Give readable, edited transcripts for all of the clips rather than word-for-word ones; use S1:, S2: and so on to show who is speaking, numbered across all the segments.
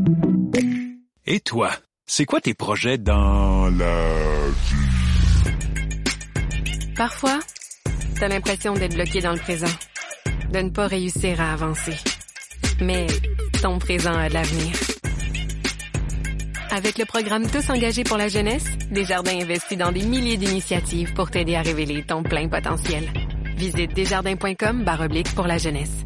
S1: Et toi, c'est quoi tes projets dans la vie?
S2: Parfois, t'as l'impression d'être bloqué dans le présent, de ne pas réussir à avancer. Mais ton présent a de l'avenir. Avec le programme Tous engagés pour la jeunesse, Desjardins investit dans des milliers d'initiatives pour t'aider à révéler ton plein potentiel. Visite desjardins.com/pour la jeunesse.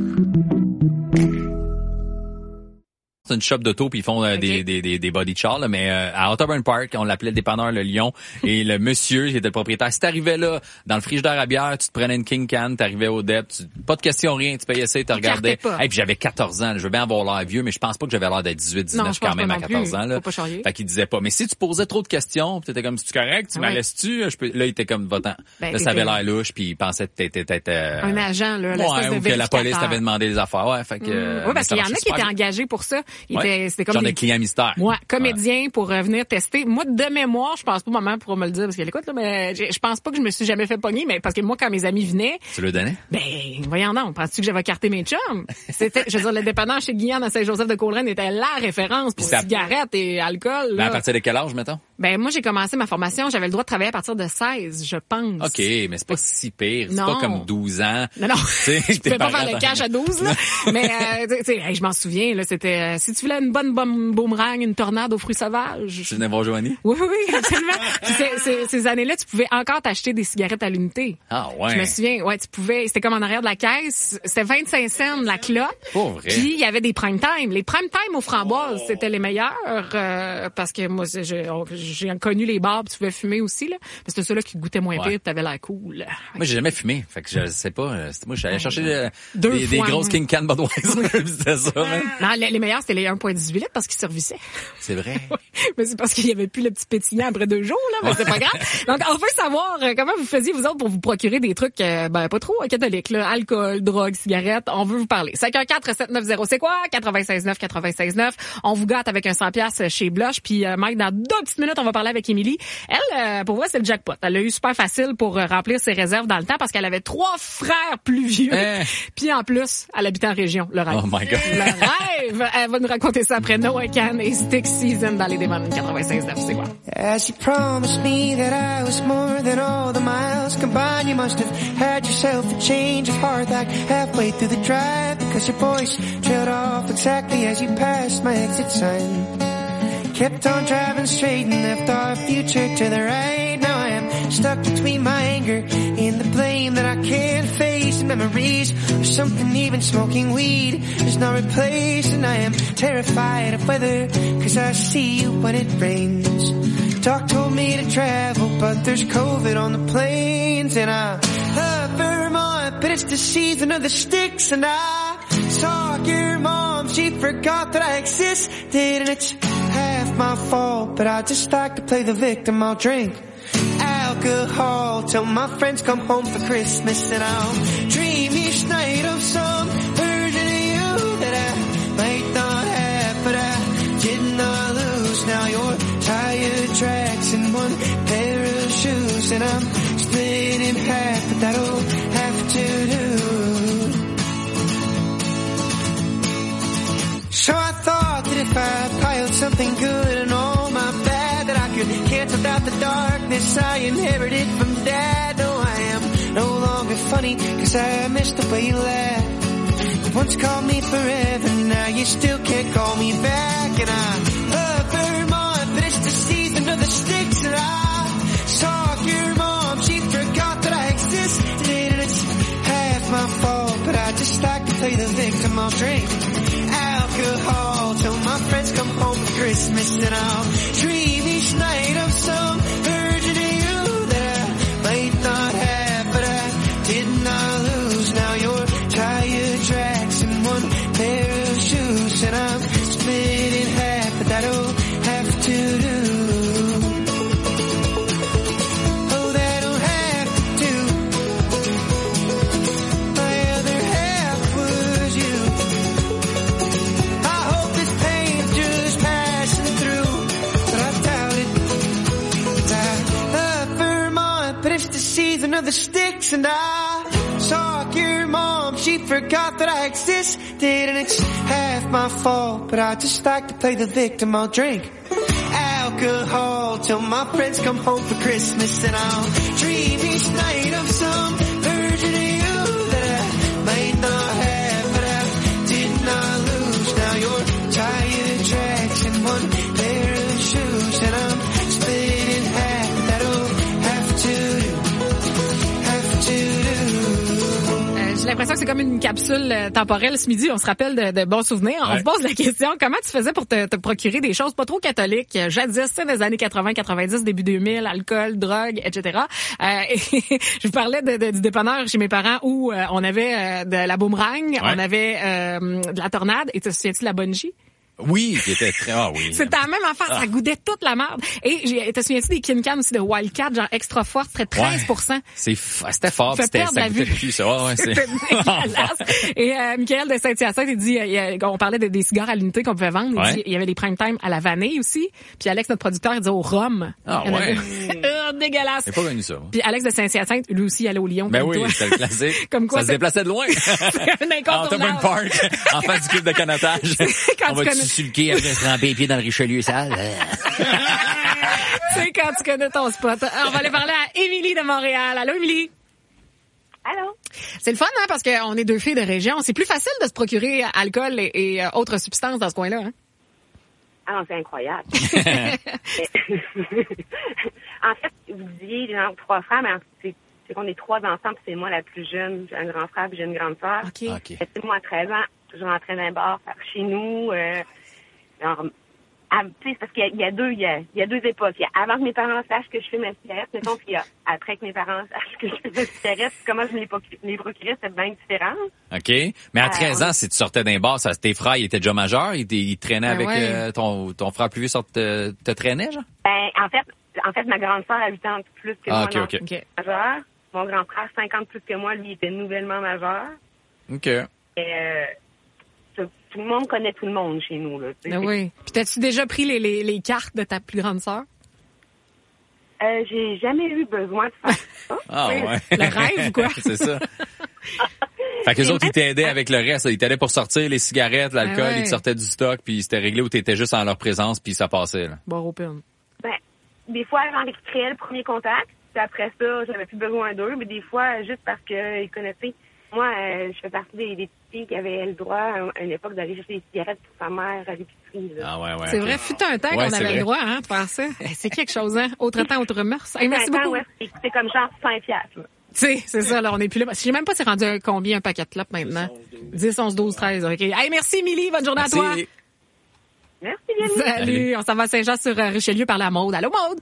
S3: C'est une shop d'auto puis ils font des body chars là, mais à Otterburn Park, on l'appelait le dépanneur le Lion et le monsieur qui était le propriétaire, si t'arrivais là dans le frigidaire à bière, tu te prenais une King Can, t'arrivais au DEP, pas de question rien, tu payais ça et tu regardais. Et puis j'avais 14 ans, je veux bien avoir l'air vieux mais je pense pas que j'avais l'air d'être 18 19 quand même à 14 ans là. Fait qu'il disait pas, mais si tu posais trop de questions, puis t'étais comme si tu correct, tu m'allais-tu, là il était comme votant. Là ça avait l'air louche puis il pensait que t'étais
S4: un agent là,
S3: ou que la police t'avait demandé des affaires, fait que
S4: oui, parce qu'il y en a qui étaient engagés pour ça. C'était comme
S3: genre des clients mystères.
S4: Moi, comédien pour venir tester. Moi, de mémoire, je pense pas maman pour me le dire parce qu'elle écoute là, mais je pense pas que je me suis jamais fait pogner, mais parce que moi, quand mes amis venaient,
S3: tu le donnais?
S4: Ben, voyons donc, penses-tu que j'avais carté mes chums? C'était, je veux dire, le dépanneur chez Guyane à Saint-Joseph-de-Caudrone était la référence pour cigarettes et alcool.
S3: Mais à partir de quel âge, mettons?
S4: Ben, moi, j'ai commencé ma formation, j'avais le droit de travailler à partir de 16, je pense.
S3: OK, mais c'est pas si pire. C'est pas comme 12 ans.
S4: Non. Je pouvais pas faire le cash à 12, là. Mais, tu sais, je m'en souviens, là, c'était, si tu voulais une bonne boomerang, une tornade aux fruits sauvages.
S3: Tu venais voir Joanie?
S4: Oui, absolument. Puis ces années-là, tu pouvais encore t'acheter des cigarettes à l'unité.
S3: Ah, ouais.
S4: Je me souviens, ouais, tu pouvais, c'était comme en arrière de la caisse, c'était 25 cents la clope.
S3: Pas vrai.
S4: Puis il y avait des prime time. Les prime time aux framboises, c'était les meilleurs, parce que moi, j'ai connu les bars, puis tu pouvais fumer aussi, là. Mais c'était ceux-là qui goûtaient moins pire, t'avais l'air cool.
S3: Moi, j'ai jamais fumé. Fait que je sais pas. Moi, j'allais chercher
S4: des
S3: grosses King Can Budweiser. C'était ça, même.
S4: Non, les meilleurs, c'était les 1,18 litres parce qu'ils servissaient.
S3: C'est vrai.
S4: Oui, mais c'est parce qu'il y avait plus le petit pétillant après 2 jours, là, mais c'est pas grave. Donc, on veut savoir comment vous faisiez, vous autres, pour vous procurer des trucs, pas trop catholiques, là. Alcool, drogue, cigarettes. On veut vous parler. 514-790, c'est quoi? 96.9. On vous gâte avec un 100$ chez Blush. Puis, Mike, dans 2 petites minutes, on va parler avec Émilie. Elle, pour vrai, c'est le jackpot. Elle a eu super facile pour remplir ses réserves dans le temps parce qu'elle avait 3 frères plus vieux. Puis, en plus, elle habitait en région. Le rêve.
S3: Oh my God.
S4: Le rêve! Elle va nous raconter ça après Noah Can et Stick Season dans les Démons 96.9. C'est quoi?
S5: As you promised me that I was more than all the miles combined, you must have had yourself a change of heart like halfway through the drive, because your voice trailed off exactly as you passed my exit sign. Kept on driving straight and left our future to the right. Now I am stuck between my anger and the blame that I can't face, and memories of something even smoking weed is not replaced. And I am terrified of weather, cause I see you when it rains. Doc told me to travel, but there's COVID on the planes. And I love Vermont, but it's the season of the sticks. And I saw your mom, she forgot that I existed. And it's half my fault, but I just like to play the victim. I'll drink alcohol till my friends come home for Christmas. And I'll dream each night of some version of you that I might not have, but I did not lose. Now you're tire tracks and 1 pair of shoes, and I'm split in half, but that'll have to do. So I thought that if I piled something good and all my bad, that I could cancel out the darkness I inherited from Dad. No, I am no longer funny, cause I missed the way you laughed. You once called me forever, now you still can't call me back. And I love Vermont, but it's the season of the sticks. And I saw your mom, she forgot that I existed. And it's half my fault, but I just like to play the victim. I'll drink alcohol till my friends come home for Christmas, and I'll dream each night of some version of you that I might not have, but I did not lose. Now you're tire tracks and 1 pair of shoes, and I'm split in half, but that'll have to do. Oh, that'll have to do. My other half was you. I hope this pain's just passing through, but I doubt it. 'Cause I love Vermont, but it's the season of the sticks. And I saw your mom, she forgot that I existed, and it's half my fault, but I just like to play the victim. I'll drink alcohol till my friends come home for Christmas, and I'll dream each night of some version of you that I might not have, but I did not lose. Now you're tire tracks and one pair of shoes, and I'm split in half. That'll have to do.
S4: J'ai l'impression que c'est comme une capsule temporelle ce midi. On se rappelle de bons souvenirs. Ouais. On se pose la question, comment tu faisais pour te procurer des choses pas trop catholiques? Jadis, c'est des années 80, 90, début 2000, alcool, drogue, etc. Et je vous parlais du dépanneur chez mes parents où on avait de la boomerang, on avait de la tornade. Et te souviens-tu de la Bungie?
S3: Oui, qui était très... Ah oui.
S4: C'était la même affaire, ça goûtait toute la merde. Et te souviens-tu des Kin Can aussi de Wildcat, genre extra fort, c'était 13%.
S3: C'était fort, ça goûtait plus, ça. Ouais,
S4: c'était dégueulasse. Et Michael de Saint-Hyacinthe, il dit, on parlait des cigares à l'unité qu'on pouvait vendre, il dit, il y avait des prime time à la vanille aussi. Puis Alex, notre producteur, il disait au rhum.
S3: Ah ouais.
S4: Dégueulasse.
S3: J'ai pas connu ça.
S4: Puis Alex de Saint-Hyacinthe, lui aussi, il allait au Lyon.
S3: Ben oui, c'était le classique.
S4: Comme quoi,
S3: ça se déplaçait de loin.
S4: C'est un incontournable.
S3: En Park, en face du club de canotage. On va sur le quai après tremper les pieds dans le Richelieu sale.
S4: C'est quand tu connais ton spot. On va aller parler à Émilie de Montréal. Allô, Émilie?
S6: Allô?
S4: C'est le fun, hein, parce qu'on est deux filles de région. C'est plus facile de se procurer alcool et autres substances dans ce coin-là, hein?
S6: Ah non, c'est incroyable. En fait, vous disiez, genre, 3 frères, mais c'est qu'on est 3 ensemble, c'est moi la plus jeune. J'ai un grand frère puis j'ai une grande sœur.
S4: OK.
S6: C'est moi à 13 ans, je rentrais dans un bar chez nous. C'est parce qu'il y a deux époques. Il y a avant que mes parents sachent que je fume ma cigarette, mettons, puis il y a après que mes parents sachent que je fume ma cigarette. Comment je me les procurais, c'est bien différent.
S3: OK. Mais à 13 ans, si tu sortais d'un bar, tes frères, ils étaient déjà majeurs? Ils traînaient avec ton frère plus vieux, te traînait, genre?
S6: Ben, en fait, ma grande sœur a 8 ans plus que moi.
S3: OK.
S6: Majeur. Mon grand frère, 50 plus que moi, lui, il était nouvellement majeur.
S3: OK.
S6: Et, tout le monde connaît tout le monde chez nous, là.
S4: Oui. Puis t'as-tu déjà pris les cartes de ta plus grande sœur?
S6: J'ai jamais eu besoin de faire ça.
S3: Ah ouais.
S4: Le rêve ou quoi?
S3: C'est ça. Fait que les autres, ils t'aidaient avec le reste. Ils t'aidaient pour sortir les cigarettes, l'alcool, ils te sortaient du stock, puis c'était réglé ou t'étais juste en leur présence, puis ça passait, là.
S4: Bon, open.
S6: Ben, des fois, j'enregistrais le premier contact, puis après ça, j'avais plus besoin d'eux, mais des fois, juste parce qu'ils connaissaient. Moi, je fais partie des filles qui avaient le droit à une époque d'aller chercher des cigarettes pour sa mère à l'épicerie.
S3: Ah ouais.
S4: C'est vrai, fut un temps qu'on avait le droit, hein, de faire ça. C'est quelque chose, hein. Autre temps, autre mœurs. Hey, merci beaucoup.
S6: Ouais, c'est comme genre 5$.
S4: Tu sais, c'est ça, là, on est plus là. Je sais même pas c'est rendu combien un paquet de clopes maintenant. 10, 11, 12, 13, OK. Hey, merci, Émilie. Bonne journée à toi.
S6: Merci, Yannick.
S4: Salut. On s'en va à Saint-Jean sur Richelieu par la Maude. Allô, Maude?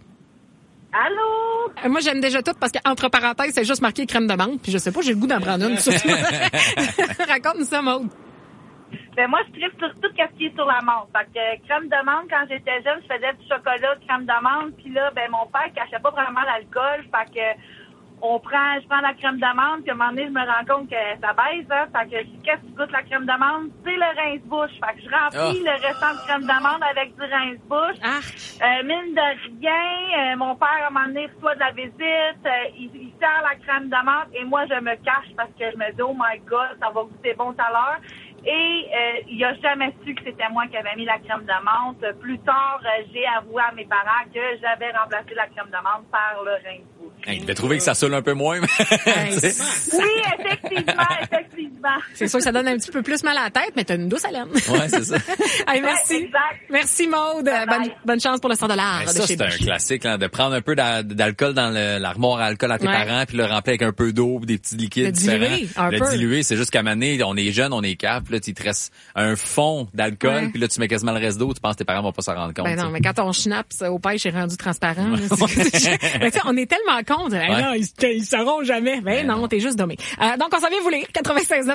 S6: Allô?
S4: Moi, j'aime déjà tout parce qu'entre parenthèses, c'est juste marqué crème de menthe. Puis je sais pas, j'ai le goût d'en prendre une. Raconte-nous ça, Maude.
S7: Ben moi, je tripe sur tout ce qui est sur la menthe. Fait que crème de menthe, quand j'étais jeune, je faisais du chocolat, de crème de menthe. Puis là, ben mon père cachait pas vraiment l'alcool. Fait que je prends la crème de menthe, puis à un moment donné, je me rends compte que ça baisse, hein. Fait que qu'est-ce qui goûte la crème de menthe? C'est le rince-bouche. Fait que je remplis le restant de crème de menthe avec du rince-bouche. Mine de rien, mon père, à un moment donné, reçoit de la visite, il sert la crème de menthe, et moi, je me cache parce que je me dis, oh my God, ça va goûter bon tout à l'heure. Et il a jamais su que c'était moi qui avais mis la crème de menthe. Plus tard, j'ai avoué à mes parents que j'avais remplacé la crème de menthe par le rince-bouche.
S3: Il devait trouver que ça saoule un peu moins.
S7: Oui, effectivement.
S4: C'est sûr que ça donne un petit peu plus mal à la tête, mais t'as une douce haleine.
S3: Ouais, c'est ça.
S4: Hey, merci.
S7: Ouais, exact.
S4: Merci, Maude. Bonne chance pour le $100
S3: Ça, c'est un classique, là, de prendre un peu d'alcool dans l'armoire à alcool à tes parents, puis le remplir avec un peu d'eau, des petits liquides différents. Le diluer, c'est juste qu'à un moment donné, on est jeunes, on est cap, là, il te reste un fond d'alcool, puis là, tu mets quasiment le reste d'eau, tu penses que tes parents vont pas s'en rendre compte.
S4: Ben non, mais quand ton schnapps au pêche est rendu transparent, là, mais on est tellement con. Non, ils sauront jamais. Ben non, t'es juste dommé. Donc, on s'en vient vous lire. 96.9,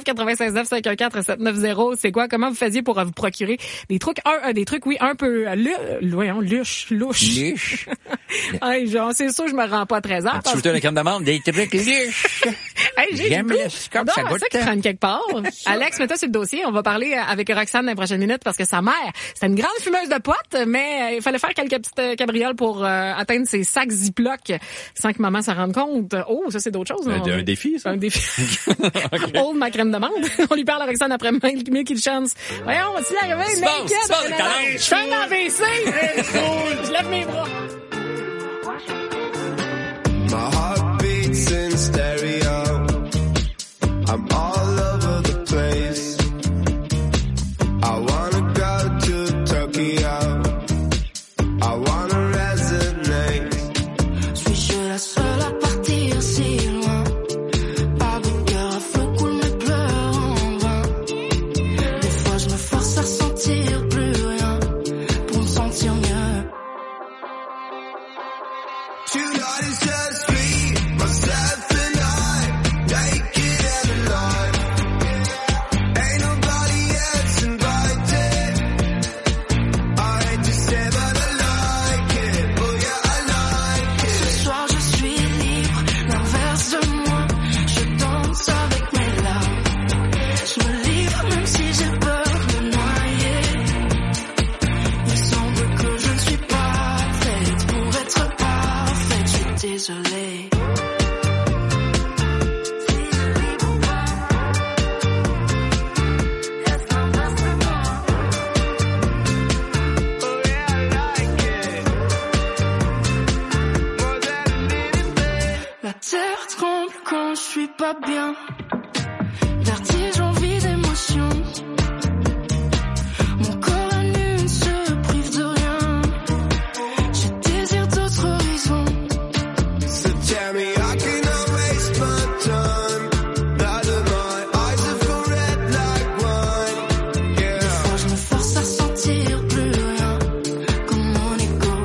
S4: 514-790, c'est quoi? Comment vous faisiez pour vous procurer des trucs, un peu louches. Hey, genre, c'est sûr, je me rends pas à 13 ans.
S3: Tu shooter la crème d'amande, des trucs louches.
S4: Hey,
S3: J'aime le scotch, ça goûte.
S4: ça qui traîne quelque part. Alex, mets-toi sur le dossier. On va parler avec Roxane dans les prochaines minutes parce que sa mère, c'était une grande fumeuse de potes, mais il fallait faire quelques petites cabrioles pour atteindre ses sacs Ziploc sans que maman s'en rende compte. Oh, ça, c'est d'autres choses.
S3: Un défi, ça?
S4: Un défi. Hold ma crème d'amande. On lui parle à Roxane après Milky Chance. Voyons, on va-tu y arriver? Je fais un AVC. Je lève mes bras.
S5: My heart beats in stereo. I'm all over the place. I wanna go to Tokyo. I wanna resonate.
S8: Suis-je la seule à partir si loin? Pas de cœur à feu coule mes pleurs en vain. Des fois je me force à ressentir plus rien pour me sentir mieux.
S5: Tonight is just me, myself and I, naked and alive. Ain't nobody else invited. I hate to say but I like it. Oh yeah, I like it.
S8: Ce soir je suis libre, l'inverse de moi. Je danse avec mes larmes. Je me livre même si j'ai peur de me noyer. Il semble que je ne suis pas faite pour être parfaite. Je suis désolée.
S5: Oh yeah, I like it. More than a little bit.
S8: La terre tremble quand je suis pas bien. Vertige, envie d'émotion. Mon corps à nu ne se prive de rien. Je désire d'autres horizons.
S5: So tell me I can always find time. Now that my eyes have gone red like wine. Yeah.
S8: Des fois je me force à sentir plus rien. Comme mon ego.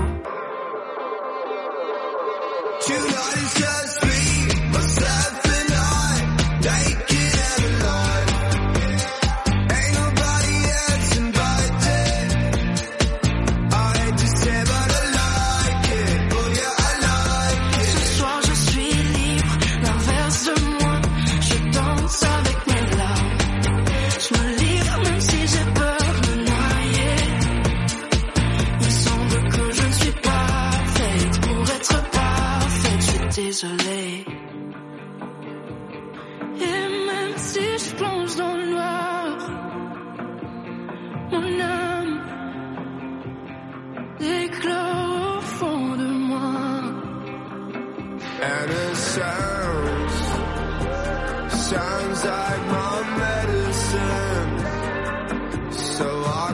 S5: Tonight is just me, myself and I, naked and alive. Ain't nobody else invited. I hate to say but I like it. Oh yeah, I like it.
S8: Ce soir je suis libre, l'inverse de moi. Je danse avec mes larmes. Je me livre même si j'ai peur de me noyer. Il semble que je ne suis pas faite pour être parfaite. Je suis désolée. Et même si je plonge dans le noir, mon âme éclore au fond de moi.
S5: And it sounds like my medicine. So I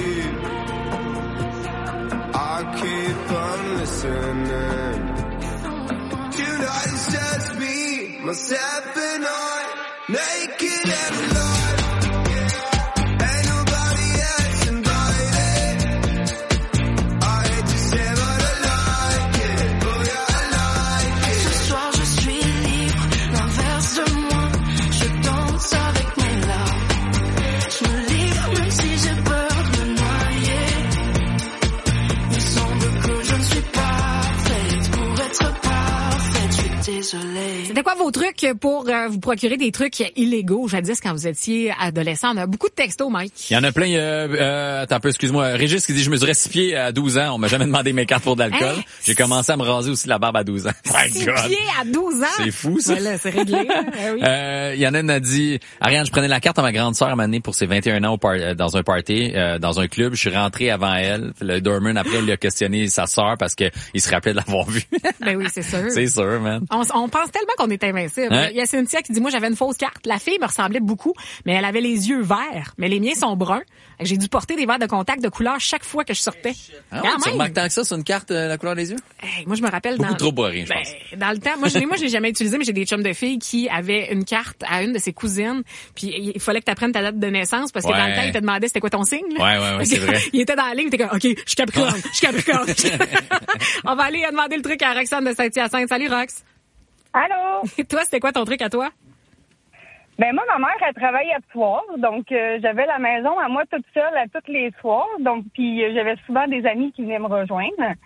S5: keep on listening. Tonight is just me, myself and I, naked and alive. Ain't nobody else invited. I hate to say but I like it. Oh yeah, I like it.
S8: Ce soir je suis libre, l'inverse de moi. Je danse avec mes larmes. Je me livre même si j'ai peur de me noyer. Il semble que je ne suis pas faite pour être parfaite. Je suis désolée.
S4: C'était quoi vos trucs pour vous procurer des trucs illégaux, jadis, quand vous étiez adolescent? On a beaucoup de textos, Mike.
S3: Il y en a plein. Attends un peu, excuse-moi. Régis qui dit, je mesure 6 pieds à 12 ans. On m'a jamais demandé mes cartes pour de l'alcool.
S4: Hein?
S3: J'ai commencé à me raser aussi la barbe à 12 ans. My
S4: 6
S3: God.
S4: pieds à 12 ans.
S3: C'est fou, ça.
S4: Voilà, c'est réglé. Oui.
S3: Il y en a une a dit, Ariane, je prenais la carte à ma grande sœur à ma année pour ses 21 ans dans un party, dans un club. Je suis rentré avant elle. Le doorman, après, il a questionné sa sœur parce que il se rappelait de l'avoir vue.
S4: Ben oui, c'est sûr.
S3: C'est sûr, man.
S4: On pense tellement qu'on est invincible.
S3: Hein?
S4: Il y a Cynthia qui dit, moi, j'avais une fausse carte. La fille me ressemblait beaucoup, mais elle avait les yeux verts. Mais les miens sont bruns. J'ai dû porter des verres de contact de couleur chaque fois que je sortais.
S3: Ah ouais, tu remarques tant que ça sur une carte, la couleur des yeux?
S4: Hey, moi, je me rappelle
S3: Beaucoup trop boiré, je pense.
S4: Dans le temps, moi, je l'ai jamais utilisé, mais j'ai des chums de filles qui avaient une carte à une de ses cousines. Puis, il fallait que tu apprennes ta date de naissance parce que dans le temps, il te demandait c'était quoi ton signe. Là.
S3: Ouais, c'est vrai.
S4: Il était dans la ligne, il était comme, OK, je suis Capricorne, je suis Capricorne. On va aller demander le truc à Roxane de Saint-Hyacinthe. Salut, Rox.
S6: Allô?
S4: Et toi, c'était quoi ton truc à toi?
S6: Ben moi, ma mère, elle travaille à soir, donc j'avais la maison à moi toute seule à tous les soirs, donc puis j'avais souvent des amis qui venaient me rejoindre.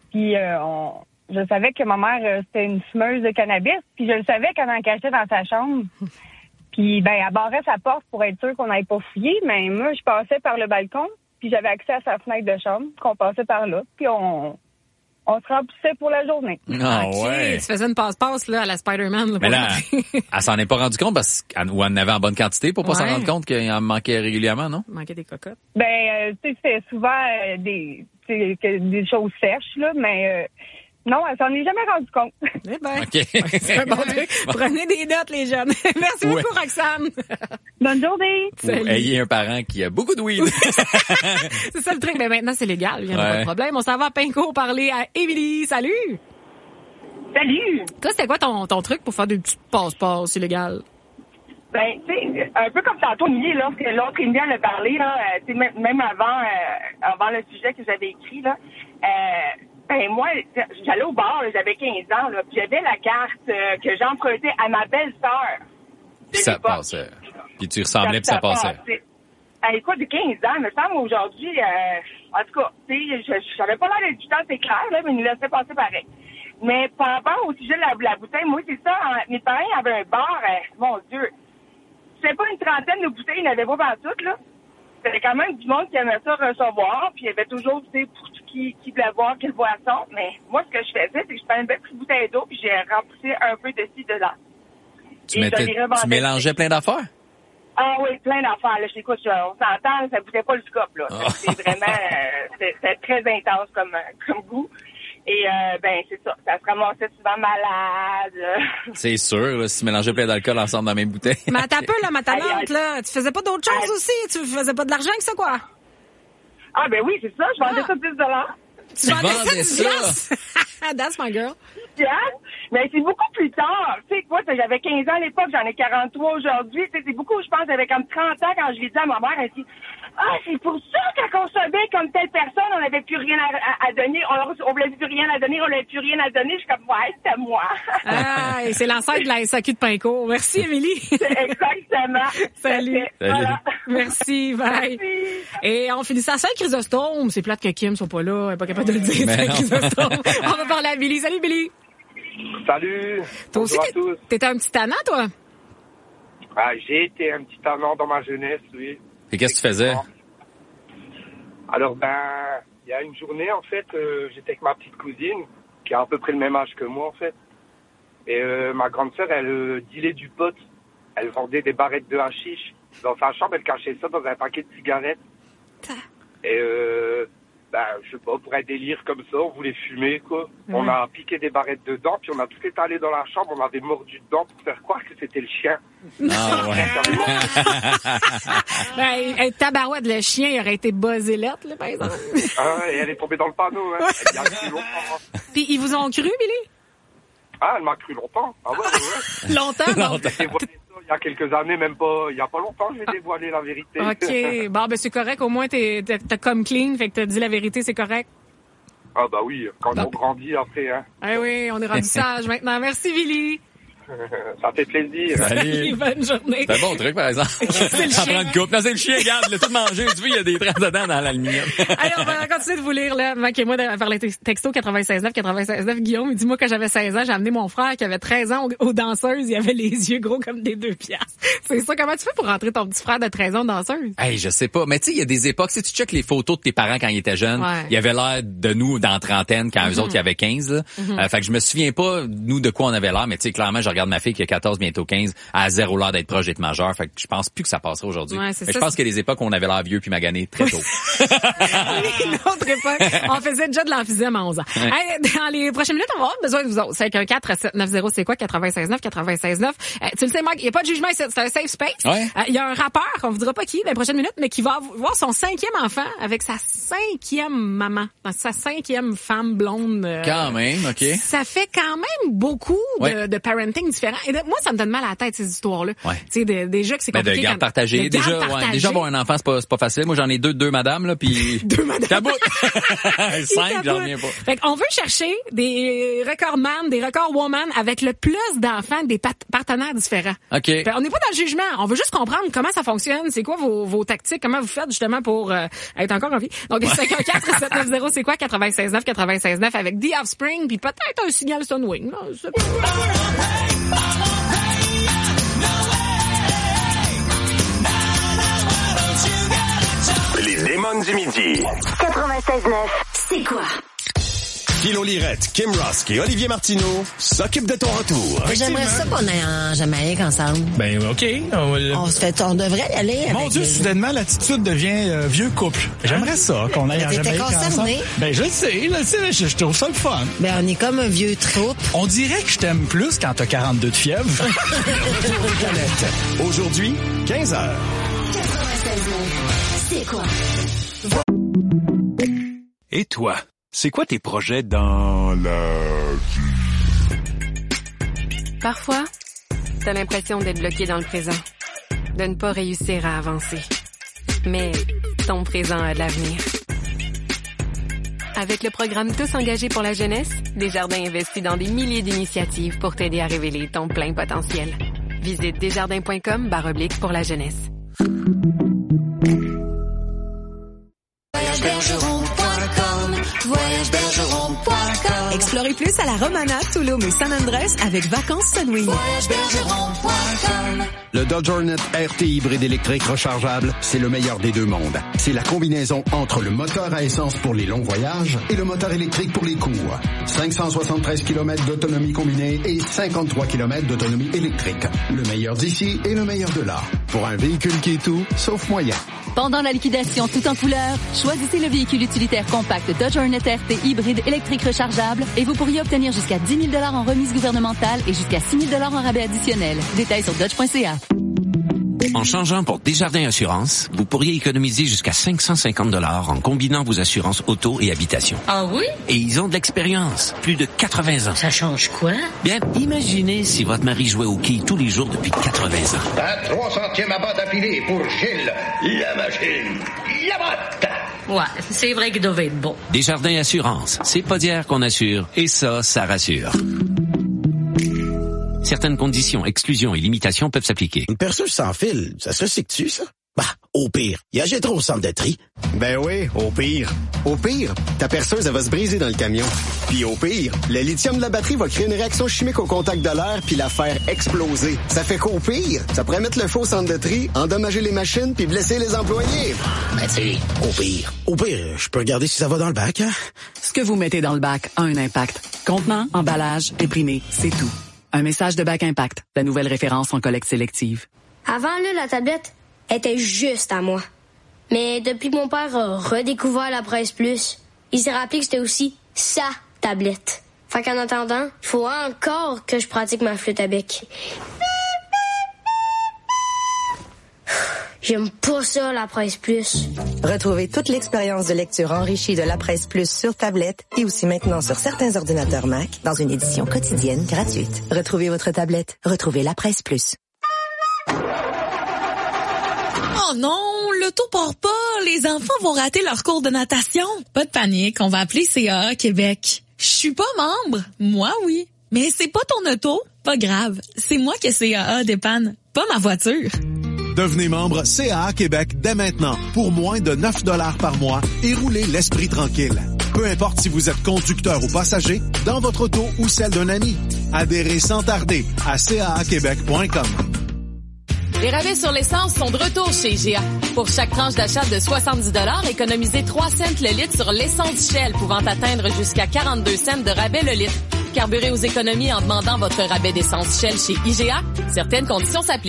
S6: Puis je savais que ma mère, c'était une fumeuse de cannabis. Puis je le savais quand elle en cachait dans sa chambre. Puis, elle barrait sa porte pour être sûre qu'on n'allait pas fouiller. Mais moi, je passais par le balcon. Puis j'avais accès à sa fenêtre de chambre, qu'on passait par là. Puis on se remplissait pour la journée.
S3: Ah
S4: OK,
S3: ouais.
S4: tu faisais une passe-passe là, à la Spider-Man. Là,
S3: Mais
S4: pour
S3: là, elle s'en est pas rendu compte parce qu'elle en avait en bonne quantité pour pas s'en
S4: Ouais.
S3: rendre compte qu'il en manquait régulièrement, non?
S4: Il manquait des cocottes.
S6: Tu sais, c'était souvent des choses sèches, là, mais non, elle s'en est jamais rendue compte.
S4: Eh ben,
S3: OK.
S4: c'est un bon truc. Prenez des notes, les jeunes. Merci
S3: Ouais.
S4: beaucoup, Roxane.
S6: Bonne journée!
S3: Ou ayez un parent qui a beaucoup de weed.
S4: C'est ça le truc. Mais maintenant, c'est légal. Il n'y a pas de
S3: Ouais.
S4: problème. On s'en va à Pinco parler à Émilie. Salut!
S6: Salut!
S4: Toi, c'était quoi ton truc pour faire des petits passe-passe illégales?
S6: Tu sais, un peu comme tantôt, Émilie, lorsque l'autre Émilie en a parlé, là, tu sais, même avant le sujet que j'avais écrit, là, moi, j'allais au bar, là, j'avais 15 ans, là, puis j'avais la carte que j'empruntais à ma belle-sœur.
S3: Puis ça passait. Puis tu ressemblais, puis ça passait.
S6: Écoute, de 15 ans, il me semble aujourd'hui, en tout cas, tu sais, j'avais pas l'air d'être du temps, c'est clair, là, mais il nous laissait passer pareil. Mais par rapport au sujet de la bouteille, moi, c'est ça, mes parents avaient un bar, mon Dieu, c'était pas une trentaine de bouteilles, ils n'avaient pas partout, là. C'était quand même du monde qui aimait ça recevoir, puis il y avait toujours, tu sais, pour qui voulait boire quelle boisson. Mais moi, ce que je faisais, c'est que je prenais une belle petite bouteille d'eau, puis j'ai rempli un peu de ci, de là.
S3: Tu mélangeais plein d'affaires?
S6: Ah oui, plein d'affaires. Là, écoute, on s'entend, ça boutait pas le scope, là.
S3: Oh.
S6: C'est vraiment, c'était très intense comme goût. Et c'est ça. Ça se ramassait souvent malade.
S3: C'est sûr, là, si tu mélangeais plein d'alcool ensemble dans la même bouteille.
S4: Mais attends un peu, là, ma talente, là. Tu faisais pas d'autres choses aussi? Tu faisais pas de l'argent que ça, quoi?
S6: Ah, ben oui, c'est ça. Je vendais ça 10 $.
S4: Tu
S3: vendais ça?
S4: That's my girl.
S6: Mais c'est beaucoup plus tard. Tu sais quoi, j'avais 15 ans à l'époque, j'en ai 43 aujourd'hui. Tu sais, c'est beaucoup, je pense, j'avais comme 30 ans quand je l'ai dit à ma mère. Elle dit, c'est pour ça qu'elle consommait comme telle personne, on n'avait plus rien à donner. On voulait plus rien à donner, on n'avait plus rien à donner. Je suis comme, ouais, c'était moi.
S4: Et c'est l'ancêtre de la SAQ de Pinco. Merci, Émilie.
S6: Exactement.
S4: Salut.
S6: Voilà.
S4: Merci, bye.
S6: Merci.
S4: Et on finit ça à Saint-Chrysostome. C'est plate que Kim soit pas là. Elle est pas capable de le dire, Saint-Chrysostome. On va parler à Billy. Salut, Billy.
S9: Salut.
S4: Toi aussi,
S9: bonjour à tous.
S4: t'étais un petit tannant, toi?
S9: J'ai été un petit tannant dans ma jeunesse, oui.
S3: Et qu'est-ce que tu faisais?
S9: Alors, il y a une journée, en fait, j'étais avec ma petite cousine, qui a à peu près le même âge que moi, en fait. Et ma grande sœur, elle dealait du pot. Elle vendait des barrettes de hashish. Dans sa chambre, elle cachait ça dans un paquet de cigarettes. Et je sais pas, pour un délire comme ça, on voulait fumer, quoi. On a piqué des barrettes dedans, puis on a tout étalé dans la chambre, on avait mordu dedans pour faire croire que c'était le chien.
S3: Ah ouais.
S4: Tabarouette, le chien, il aurait été buzzé lettre, là, par exemple.
S9: Et elle est tombée dans le panneau, hein. Il y a cru longtemps.
S4: Puis ils vous ont cru, Billy?
S9: Elle m'a cru longtemps. Ah ouais.
S4: Longtemps, non?
S9: J'ai dévoilé ça il y a quelques années, même pas, il y a pas longtemps, j'ai dévoilé la vérité.
S4: OK. Bon, c'est correct. Au moins, t'as comme clean, fait que t'as dit la vérité, c'est correct.
S9: Ah bah oui, quand on grandit après, hein.
S4: Ah oui, on est rendu sage maintenant. Merci, Billy.
S9: Ça fait plaisir.
S3: Salut.
S4: Bonne journée.
S3: C'est un bon truc, par exemple.
S4: C'est le
S3: Ça
S4: chien.
S3: prend une coupe. Non, c'est le chien, regarde, il a tout mangé. Tu vois, il y a des traces dedans dans l'aluminium.
S4: Allez, on va continuer de vous lire, là. Manquez-moi par les textos 96.9. Guillaume, il dit, moi, quand j'avais 16 ans, j'ai amené mon frère qui avait 13 ans aux danseuses. Il avait les yeux gros comme des 2 piastres. C'est ça. Comment tu fais pour rentrer ton petit frère de 13 ans aux danseuses?
S3: Hey, je sais pas. Mais tu sais, il y a des époques, si tu checkes les photos de tes parents quand ils étaient jeunes,
S4: Ouais.
S3: il y avait l'air de nous dans la trentaine quand eux autres, il y avait 15, là. Fait que je me souviens pas, nous, de quoi on avait l'air, mais tu sais, clairement, je regarde ma fille qui a 14, bientôt 15, à 0 l'air d'être proche d'être majeur. Fait que je pense plus que ça passerait aujourd'hui.
S4: Ouais, c'est
S3: Mais
S4: ça,
S3: je pense qu'il y a des époques où on avait l'air vieux puis magané très tôt.
S4: Une autre époque. On faisait déjà de l'emphysème à 11 ans.
S3: Ouais.
S4: Hey, dans les prochaines minutes, on va avoir besoin de vous autres. 514-790, c'est quoi? 96.9. Tu le sais, Marc, il n'y a pas de jugement ici. C'est un safe space.
S3: Ouais.
S4: Il y a un rappeur, on vous dira pas qui, dans les prochaines minutes, mais qui va avoir son 5e enfant avec sa 5e maman. Sa 5e femme blonde.
S3: Quand même, OK.
S4: Ça fait quand même beaucoup
S3: Ouais.
S4: de parenting settings différents. Et moi, ça me donne mal à la tête, ces histoires-là.
S3: Ouais.
S4: Tu sais, déjà que c'est compliqué.
S3: De garde partagée. Déjà, avoir un enfant, c'est pas facile. Moi, j'en ai deux madames, là, puis...
S4: 2 madames.
S3: Taboute! 5, j'en reviens pas.
S4: Fait qu'on veut chercher des recordman, des recordwoman avec le plus d'enfants, des partenaires différents.
S3: OK.
S4: Fait, on n'est pas dans le jugement. On veut juste comprendre comment ça fonctionne, c'est quoi vos tactiques, comment vous faites justement pour être encore en vie. Donc, 514-790, c'est quoi? 96.9 avec The Offspring, puis peut-être un signal Sunwing. Là,
S10: les démons du midi.
S11: 96.9, c'est quoi?
S10: Philo Lirette, Kim Rusk et Olivier Martineau s'occupent de ton retour.
S11: J'aimerais ça qu'on aille en Jamaïque ensemble.
S12: Ben, OK.
S11: On devrait y aller.
S12: Mon Dieu, soudainement, l'attitude devient vieux couple. J'aimerais ça, qu'on aille en Jamaïque ensemble. Ben, je le sais, je trouve ça le fun.
S11: Ben, on est comme un vieux troupe.
S12: On dirait que je t'aime plus quand t'as 42 de fièvre. Le retour aux planètes.
S10: Aujourd'hui, 15h.
S11: 96.9, c'est quoi?
S1: Et toi, c'est quoi tes projets dans la vie?
S2: Parfois, t'as l'impression d'être bloqué dans le présent, de ne pas réussir à avancer. Mais ton présent a de l'avenir. Avec le programme Tous engagés pour la jeunesse, Desjardins investit dans des milliers d'initiatives pour t'aider à révéler ton plein potentiel. Visite desjardins.com/pour la jeunesse.
S13: Explorez plus à la Romana, Tulum et San Andrés avec Vacances Sunwing.
S14: Le Dodge Hornet RT hybride électrique rechargeable, c'est le meilleur des deux mondes. C'est la combinaison entre le moteur à essence pour les longs voyages et le moteur électrique pour les courts. 573 km d'autonomie combinée et 53 km d'autonomie électrique. Le meilleur d'ici et le meilleur de là. Pour un véhicule qui est tout, sauf moyen.
S15: Pendant la liquidation tout en couleur, choisissez le véhicule utilitaire compact Dodge Hornet RT hybride électrique rechargeable et vous pourriez obtenir jusqu'à 10 000 $ en remise gouvernementale et jusqu'à 6 000 $ en rabais additionnel. Détails sur dodge.ca.
S16: En changeant pour Desjardins Assurance, vous pourriez économiser jusqu'à 550 $ en combinant vos assurances auto et habitation.
S17: Ah oui?
S16: Et ils ont de l'expérience, plus de 80 ans.
S17: Ça change quoi?
S16: Bien, imaginez si votre mari jouait au quilles tous les jours depuis 80 ans.
S18: Un 300e abat d'affilée pour Gilles, la machine, la botte.
S17: Ouais, c'est vrai qu'il devait être bon.
S16: Desjardins Assurance, c'est pas d'hier qu'on assure, et ça rassure. Certaines conditions, exclusions et limitations peuvent s'appliquer.
S19: Une perceuse sans fil, ça se recycle-tu, ça? Bah, au pire, il achètera au centre de tri.
S20: Ben oui, au pire. Au pire, ta perceuse, elle va se briser dans le camion. Puis au pire, le lithium de la batterie va créer une réaction chimique au contact de l'air puis la faire exploser. Ça fait qu'au pire, ça pourrait mettre le feu au centre de tri, endommager les machines puis blesser les employés.
S19: Ben tu sais, au pire, je peux regarder si ça va dans le bac, hein?
S21: Ce que vous mettez dans le bac a un impact. Contenant, emballage, imprimé, c'est tout. Un message de Bac Impact, la nouvelle référence en collecte sélective.
S22: Avant, là, la tablette était juste à moi. Mais depuis que mon père a redécouvert la Presse Plus, il s'est rappelé que c'était aussi sa tablette. Fait qu'en attendant, il faut encore que je pratique ma flûte à bec. J'aime pas ça, la Presse Plus.
S23: Retrouvez toute l'expérience de lecture enrichie de la Presse Plus sur tablette et aussi maintenant sur certains ordinateurs Mac dans une édition quotidienne gratuite. Retrouvez votre tablette. Retrouvez la Presse Plus.
S24: Oh non, l'auto part pas. Les enfants vont rater leur cours de natation. Pas de panique, on va appeler CAA Québec. Je suis pas membre. Moi, oui. Mais c'est pas ton auto. Pas grave. C'est moi que CAA dépanne, pas ma voiture.
S25: Devenez membre CAA Québec dès maintenant pour moins de 9 $ par mois et roulez l'esprit tranquille. Peu importe si vous êtes conducteur ou passager, dans votre auto ou celle d'un ami. Adhérez sans tarder à caaquebec.com.
S26: Les rabais sur l'essence sont de retour chez IGA. Pour chaque tranche d'achat de 70 $, économisez 3 cents le litre sur l'essence Shell, pouvant atteindre jusqu'à 42 cents de rabais le litre. Carburez aux économies en demandant votre rabais d'essence Shell chez IGA. Certaines conditions s'appliquent.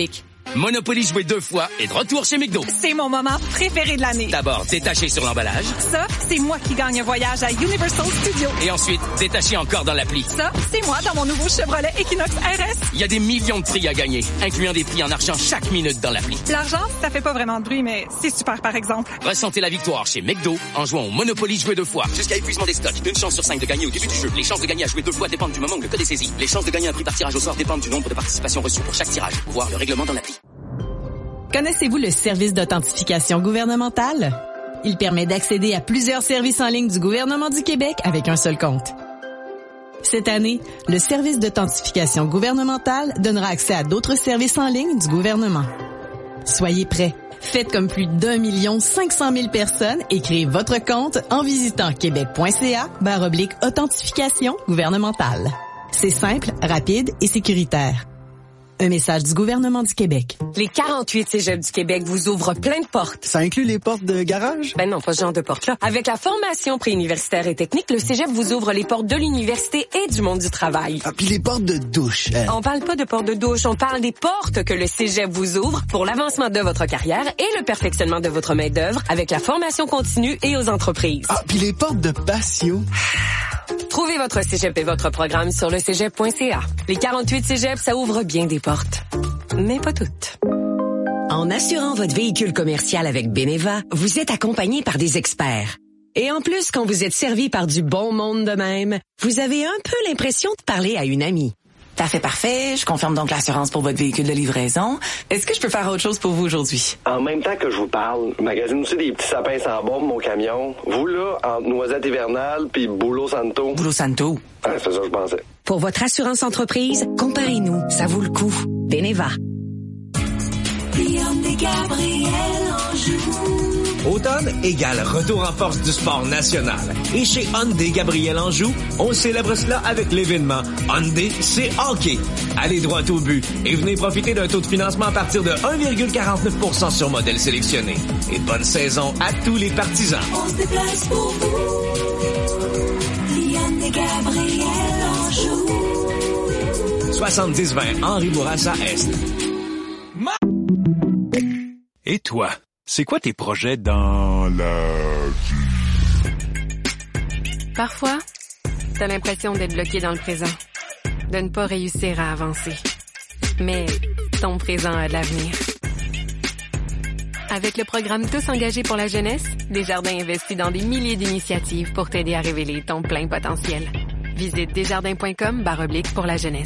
S3: Monopoly joué 2 fois est de retour chez McDo.
S24: C'est mon moment préféré de l'année.
S3: D'abord, détaché sur l'emballage.
S24: Ça, c'est moi qui gagne un voyage à Universal Studios.
S3: Et ensuite, détaché encore dans l'appli.
S24: Ça, c'est moi dans mon nouveau Chevrolet Equinox RS.
S3: Il y a des millions de prix à gagner, incluant des prix en argent chaque minute dans l'appli.
S24: L'argent, ça fait pas vraiment de bruit, mais c'est super par exemple.
S3: Ressentez la victoire chez McDo en jouant au Monopoly joué 2 fois. Jusqu'à épuisement des stocks. Une chance sur 5 de gagner au début du jeu. Les chances de gagner à jouer 2 fois dépendent du moment où le code est saisi. Les chances de gagner un prix par tirage au sort dépendent du nombre de participations reçues pour chaque tirage. Voir le règlement dans l'appli.
S5: Connaissez-vous le service d'authentification gouvernementale? Il permet d'accéder à plusieurs services en ligne du gouvernement du Québec avec un seul compte. Cette année, le service d'authentification gouvernementale donnera accès à d'autres services en ligne du gouvernement. Soyez prêts. Faites comme plus d'1 500 000 personnes et créez votre compte en visitant québec.ca/authentification gouvernementale. C'est simple, rapide et sécuritaire. Un message du gouvernement du Québec.
S6: Les 48 cégeps du Québec vous ouvrent plein de portes.
S20: Ça inclut les portes de garage?
S6: Ben non, pas ce genre de portes-là. Avec la formation préuniversitaire et technique, le cégep vous ouvre les portes de l'université et du monde du travail.
S20: Ah, puis les portes de douche.
S6: On parle pas de portes de douche, on parle des portes que le cégep vous ouvre pour l'avancement de votre carrière et le perfectionnement de votre main-d'œuvre avec la formation continue et aux entreprises.
S20: Ah, puis les portes de patio.
S6: Trouvez votre cégep et votre programme sur le cégep.ca. Les 48 cégeps, ça ouvre bien des portes. Mais pas toutes.
S7: En assurant votre véhicule commercial avec Beneva, vous êtes accompagné par des experts. Et en plus, quand vous êtes servi par du bon monde de même, vous avez un peu l'impression de parler à une amie.
S21: Parfait. Je confirme donc l'assurance pour votre véhicule de livraison. Est-ce que je peux faire autre chose pour vous aujourd'hui?
S8: En même temps que je vous parle, je magasine aussi des petits sapins sans bombe, mon camion. Vous là, entre Noisette Hivernale puis Boulot Santo.
S21: Boulot Santo?
S8: Ah, c'est ça que je pensais.
S7: Pour votre assurance entreprise, comparez-nous. Ça vaut le coup. Beneva.
S9: Automne égale retour en force du sport national. Et chez Hyundai Gabriel Anjou, on célèbre cela avec l'événement Hyundai, c'est hockey. Allez droit au but et venez profiter d'un taux de financement à partir de 1,49% sur modèle sélectionné. Et bonne saison à tous les partisans.
S27: On se déplace pour vous. Hyundai Gabriel Anjou.
S9: 70-20 Henri Bourassa Est.
S1: Et toi? C'est quoi tes projets dans la vie?
S2: Parfois, t'as l'impression d'être bloqué dans le présent, de ne pas réussir à avancer. Mais ton présent a de l'avenir. Avec le programme Tous engagés pour la jeunesse, Desjardins investit dans des milliers d'initiatives pour t'aider à révéler ton plein potentiel. Visite desjardins.com/pour la jeunesse.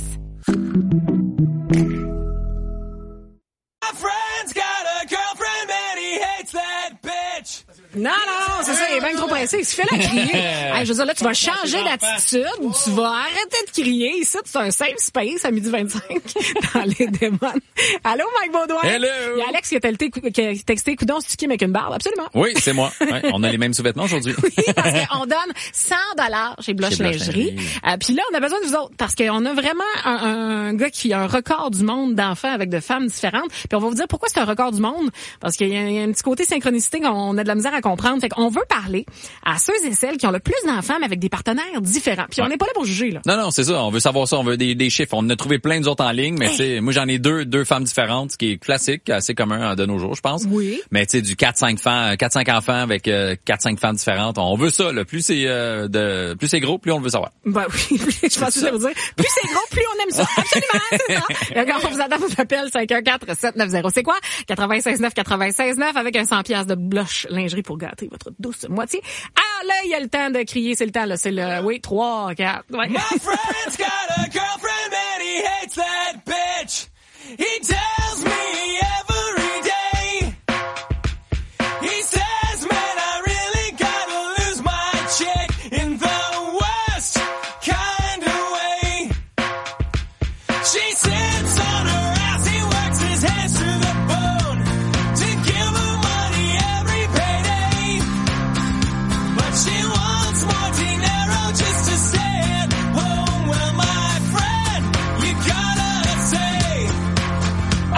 S4: Non, c'est ça, il est bien trop pressé. Il se fait la crier. Hey, je veux dire, là, tu vas changer d'attitude. Tu vas arrêter de crier. Ici, c'est un safe space à 12h25 dans les démons. Allô, Mike Baudouin?
S28: Hello!
S4: Il y a Alex qui a texté coudon si tu qui avec une barbe. Absolument.
S28: Oui, c'est moi. Ouais, on a les mêmes sous-vêtements aujourd'hui.
S4: Oui, parce qu'on donne $100 chez Blush Lingerie. Puis là, on a besoin de vous autres parce qu'on a vraiment un gars qui a un record du monde d'enfants avec de femmes différentes. Puis on va vous dire pourquoi c'est un record du monde. Parce qu'il y a un petit côté synchronicité qu'on a de la misère à comprendre. Fait qu'on veut parler à ceux et celles qui ont le plus d'enfants mais avec des partenaires différents. Puis on n'est pas là pour juger, là.
S28: Non, c'est ça. On veut savoir ça. On veut des chiffres. On en a trouvé plein d'autres en ligne, mais tu sais, moi j'en ai deux femmes différentes, ce qui est classique, assez commun de nos jours, je pense.
S4: Oui.
S28: Mais tu sais, du 4-5 enfants avec 4-5 femmes différentes. On veut ça, là. Plus c'est gros, plus on le veut savoir.
S4: Ben oui, je pense que ça veut dire plus c'est gros, plus on aime ça. Absolument, c'est ça. Quand on vous attend, vous appelle 514-790. C'est quoi? 96.9 avec un 100$ de Blush Lingerie pour gâter votre douce moitié. Ah, là, il y a le temps de crier, c'est le temps, là. C'est le, oui, 3, 4. Ouais.
S27: My friend's got a girlfriend and he hates that bitch. He tells me every day. He says, man, I really gotta lose my chick in the worst kind of way. She sits on her ass, he works his hands to the bone to give her money every payday. But she wants more dinero just to stay at home. Well, my friend, you gotta say,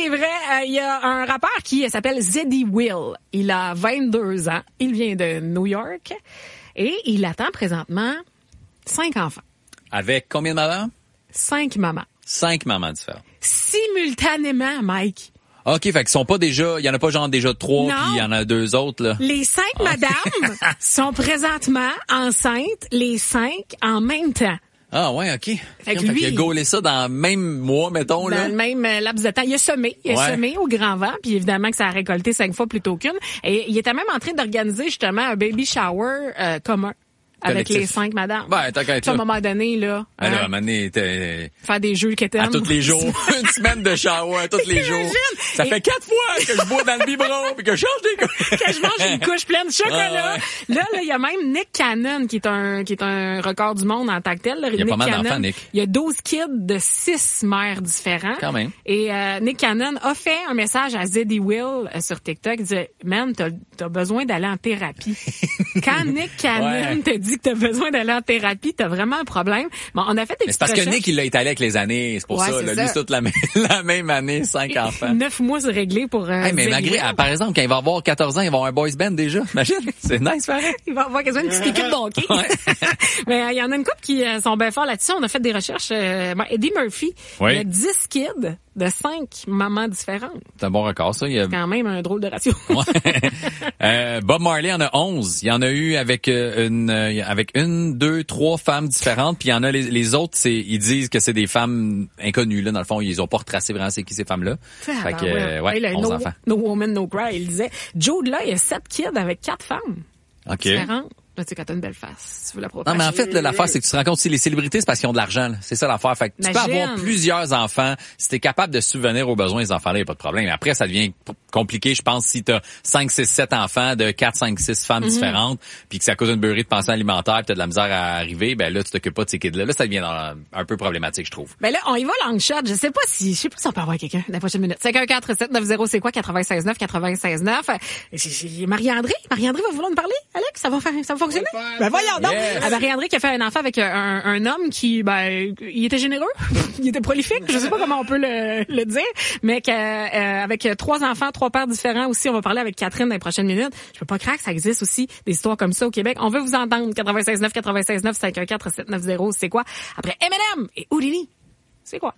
S4: c'est vrai. Il y a un rappeur qui s'appelle Zeddy Will. Il a 22 ans. Il vient de New York. Et il attend présentement 5 enfants.
S28: Avec combien de mamans?
S4: 5 mamans.
S28: 5 mamans différentes.
S4: Simultanément, Mike.
S28: OK, fait qu'ils sont pas déjà... Il y en a pas genre déjà 3, puis il y en a 2 autres, là.
S4: Les 5 madames sont présentement enceintes, les 5 en même temps.
S28: Ah ouais, OK.
S4: Fait que
S28: Il
S4: lui,
S28: a gaulé ça dans le même mois, mettons, là.
S4: Dans le même laps de temps. Il a semé au grand vent, puis évidemment que ça a récolté 5 fois plutôt qu'une. Et il était même en train d'organiser justement un baby shower commun. Avec
S28: collectif.
S4: les 5 madames.
S28: Ben, t'as qu'à être
S4: à un
S28: là.
S4: moment donné, là.
S28: À un moment donné,
S4: faire des jeux que t'aimes.
S28: à tous les jours. Une semaine de shower, tous les jours. Ça fait 4 fois que je bois dans le biberon puis que je change des couches.
S4: Que je mange une couche pleine de chocolat.
S28: Ah ouais.
S4: Là, il y a même Nick Cannon qui est un record du monde en tant que tel.
S28: Il y a pas mal d'enfants, Nick.
S4: Il y a 12 kids de 6 mères différents.
S28: Quand même.
S4: Et Nick Cannon a fait un message à Zeddy Will sur TikTok. Il disait, man, t'as besoin d'aller en thérapie. Quand Nick Cannon te dit que t'as besoin d'aller en thérapie, t'as vraiment un problème. Bon, on a fait des
S28: Mais c'est parce que Nick, il l'a étalé avec les années. C'est pour ça.
S4: c'est
S28: Là,
S4: ça.
S28: lui, c'est toute la même année, 5 enfants.
S4: 9 mois, c'est réglé pour
S28: Hey, mais
S4: Zeddy
S28: malgré,
S4: Will.
S28: par exemple, quand il va avoir 14 ans, il va avoir un boys band déjà. Imagine. C'est nice, pareil.
S4: Il va avoir quasiment une petite équipe de hockey. Mais il y en a une couple qui sont bien forts là-dessus. On a fait des recherches. Eddie Murphy,
S28: Oui.
S4: il a 10 kids de 5 mamans différentes.
S28: C'est un bon record, ça. Il y a...
S4: C'est quand même un drôle de ratio.
S28: Bob Marley en a 11. Il y en a eu avec une, 2, 3 femmes différentes. Puis il y en a les autres, ils disent que c'est des femmes inconnues. Là, dans le fond, ils ont pas retracé vraiment c'est qui ces femmes-là. Fait que,
S4: Hey, là,
S28: 11 enfants.
S4: No Woman, No Cry, il disait. Jude, là, il a 7 kids avec 4 femmes
S28: OK.
S4: différentes. Là, tu sais, quand t'as une belle face, tu veux la
S28: Non,
S4: propager.
S28: mais en fait, là, l'affaire, c'est que tu te rends compte aussi, les célébrités, c'est parce qu'ils ont de l'argent. Là. C'est ça l'affaire. Fait que tu peux
S4: Imagine.
S28: avoir plusieurs enfants. Si t'es capable de subvenir aux besoins des enfants-là, il n'y a pas de problème. Mais après, ça devient compliqué, je pense, si t'as 5, 6, 7 enfants de 4, 5, 6 femmes différentes, puis que ça cause une beurrée de pension alimentaire, puis t'as de la misère à arriver, ben là, tu t'occupes pas de ces kids-là. Là, ça devient un peu problématique, je trouve.
S4: Ben là, on y va long shot. Je sais pas si on peut avoir quelqu'un dans la prochaine minute. 514-790, c'est quoi? 96.9, 96.9. Marie-André va vouloir nous parler? Alex, ça va fonctionner? Ben voyons donc.
S28: Yes.
S4: Marie-André qui a fait un enfant avec un homme qui, ben, il était généreux. Il était prolifique. Je sais pas comment on peut le dire. Mais avec 3 enfants, 3 pères différents aussi. On va parler avec Catherine dans les prochaines minutes. Je peux pas croire que ça existe aussi des histoires comme ça au Québec. On veut vous entendre. 96.9, 96.9, 514-790, c'est quoi? Après M&M et Houdini. C'est quoi?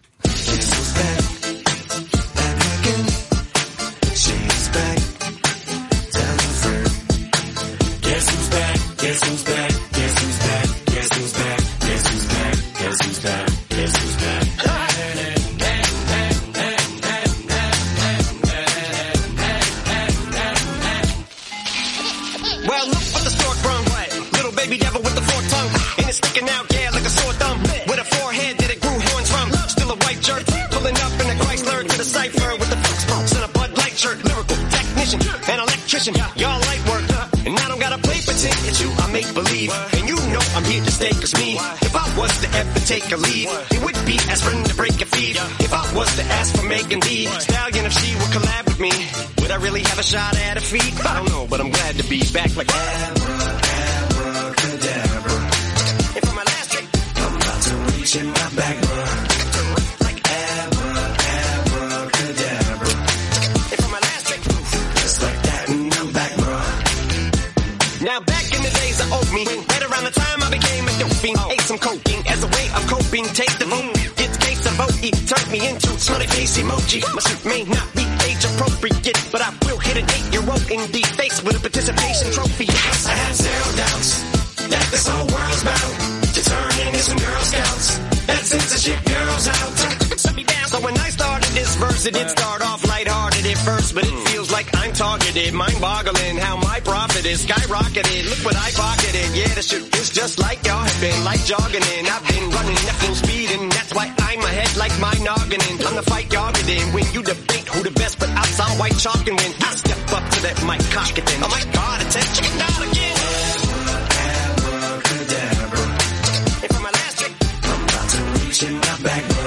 S10: Well, look what the stork brung. Little baby devil with the forked tongue. And it's sticking out, yeah, like a sore thumb. With a forehead that it grew horns from. Still a white jerk. Pulling up in a Chrysler to the cipher with the fox box and a Bud Light shirt. Lyrical technician, an electrician. Y'all light work. And I don't gotta play pretend. It's you, I make believe. And you know I'm here to stay, cause me. If I was to ever take a leave, it would be aspirin to break a feed. If I was to ask for Megan Thee Stallion, if she would collab with me, would I really have a shot at her feet? I don't know, but I'm glad to be back like abracadabra. And for my last trick, I'm about to reach in my back, like abracadabra. And for my last trick, just like that, and I'm back, bro. Now back in the days of old me, right around the time I became a dope fiend, ate some cocaine as a way of coping. Take the vote, get the case of OE, turned me into smiley face emoji. My suit may not be age appropriate, but I will hit an 8-year-old in the face with a participation trophy. Yes, I have 0 doubts that this whole world's bound to turn into some Girl Scouts. That censorship girls out. So when I started this verse, it did start off lighthearted at first, but it feels like I'm targeted, mind-boggling how my profit is skyrocketed. Look what I pocketed. Yeah, the shit is just like y'all have been, like jogging in. I've been running at full speed, and that's why I'm ahead like my noggin. I'm the fight y'all get in. When you debate who the best, but I saw white chalk and win. I step up to that mic, cock it then. Oh my God, attention, not again. Abracadabra. And for my last trick, I'm about to reach in my back, bro.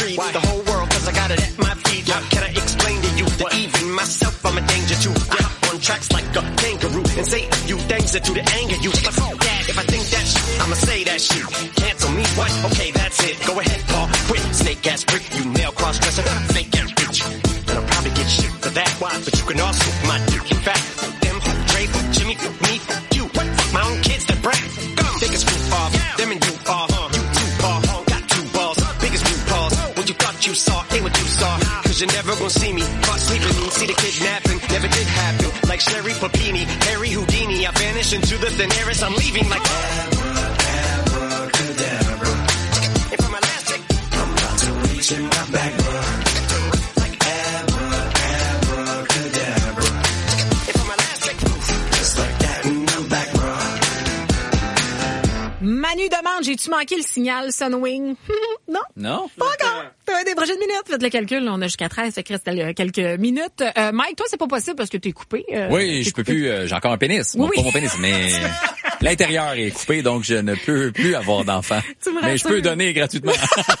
S10: street. The whole world, cause I got it at my feet. How can I explain to you that even myself I'm a danger to? On tracks like a kangaroo and say a few things that do to anger you. But fuck that, if I think that shit, I'ma say that shit. Cancel me, what? Okay, that's it. Go ahead, Paul. Quit, snake ass prick, you male cross-dresser, fake ass bitch. And I'll probably get shit for that. Why? But you can also my dick in fact. Them, Dre, Jimmy, me, you. What? Fuck my own kids that brat. Come, biggest roof off. Them and you off. You too, Paul. Got two balls. Biggest roof balls. What you thought you saw ain't what you saw. Cause you're never gonna see me. Caught sleeping, see the kidnapping. Never did happen. Like Sherry Papini, Harry Houdini. I vanish into the thin air as I'm leaving like abracadabra. And for my last take, I'm about to reach in my back, bro. Like abracadabra. And for my last take, just like that, and I'm back, bro.
S4: Manu demande, j'ai-tu manqué le signal Sunwing? Non?
S28: Non?
S4: Pas encore. T'as des prochaines minutes. Faites le calcul. On a jusqu'à 13. Fait qu'il reste quelques minutes. Mike, toi, c'est pas possible parce que t'es coupé.
S28: Oui, je peux plus. J'ai encore un pénis. Bon, pas mon pénis, mais l'intérieur est coupé, donc je ne peux plus avoir d'enfant. Mais je peux donner gratuitement.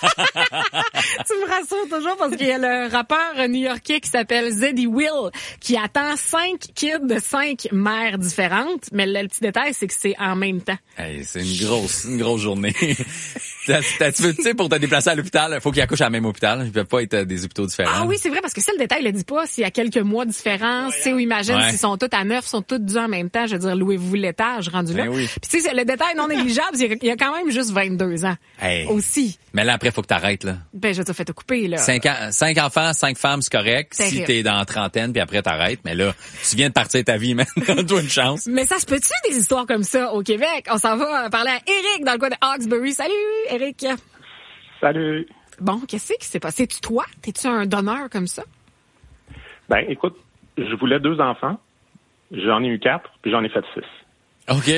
S4: Tu me rassures toujours parce qu'il y a le rappeur new-yorkais qui s'appelle Zeddy Will qui attend 5 kids de 5 mères différentes. Mais le petit détail, c'est que c'est en même temps.
S28: Hey, c'est une grosse journée. Tu sais, pour te déplacer à l'hôpital, il faut qu'ils accouchent à la même hôpital. Ils peuvent pas être des hôpitaux différents.
S4: Ah oui, c'est vrai, parce que ça, le détail le dit pas. S'il y a quelques mois de différence, c'est où imagine s'ils sont tous à 9, sont tous dus en même temps. Je veux dire, louez-vous l'étage rendu là.
S28: Oui.
S4: Puis tu sais, le détail non négligeable, c'est qu'il y a quand même juste 22 ans.
S28: Hey.
S4: Aussi.
S28: Mais là, après, faut que t'arrêtes, là.
S4: Ben, je veux dire, fais-te couper, là.
S28: 5 enfants, 5 femmes, c'est correct.
S4: Terrible.
S28: Si t'es dans la trentaine, puis après, t'arrêtes. Mais là, tu viens de partir ta vie, man. Donne-toi une chance.
S4: Mais ça se peut-tu des histoires comme ça au Québec? On s'en va parler à Eric dans le coin de Hawkesbury. Salut, Eric.
S11: Salut.
S4: Bon, qu'est-ce qui s'est passé? C'est-tu toi? T'es-tu un donneur comme ça?
S11: Ben, écoute, je voulais 2 enfants. J'en ai eu 4, puis j'en ai fait 6.
S28: OK.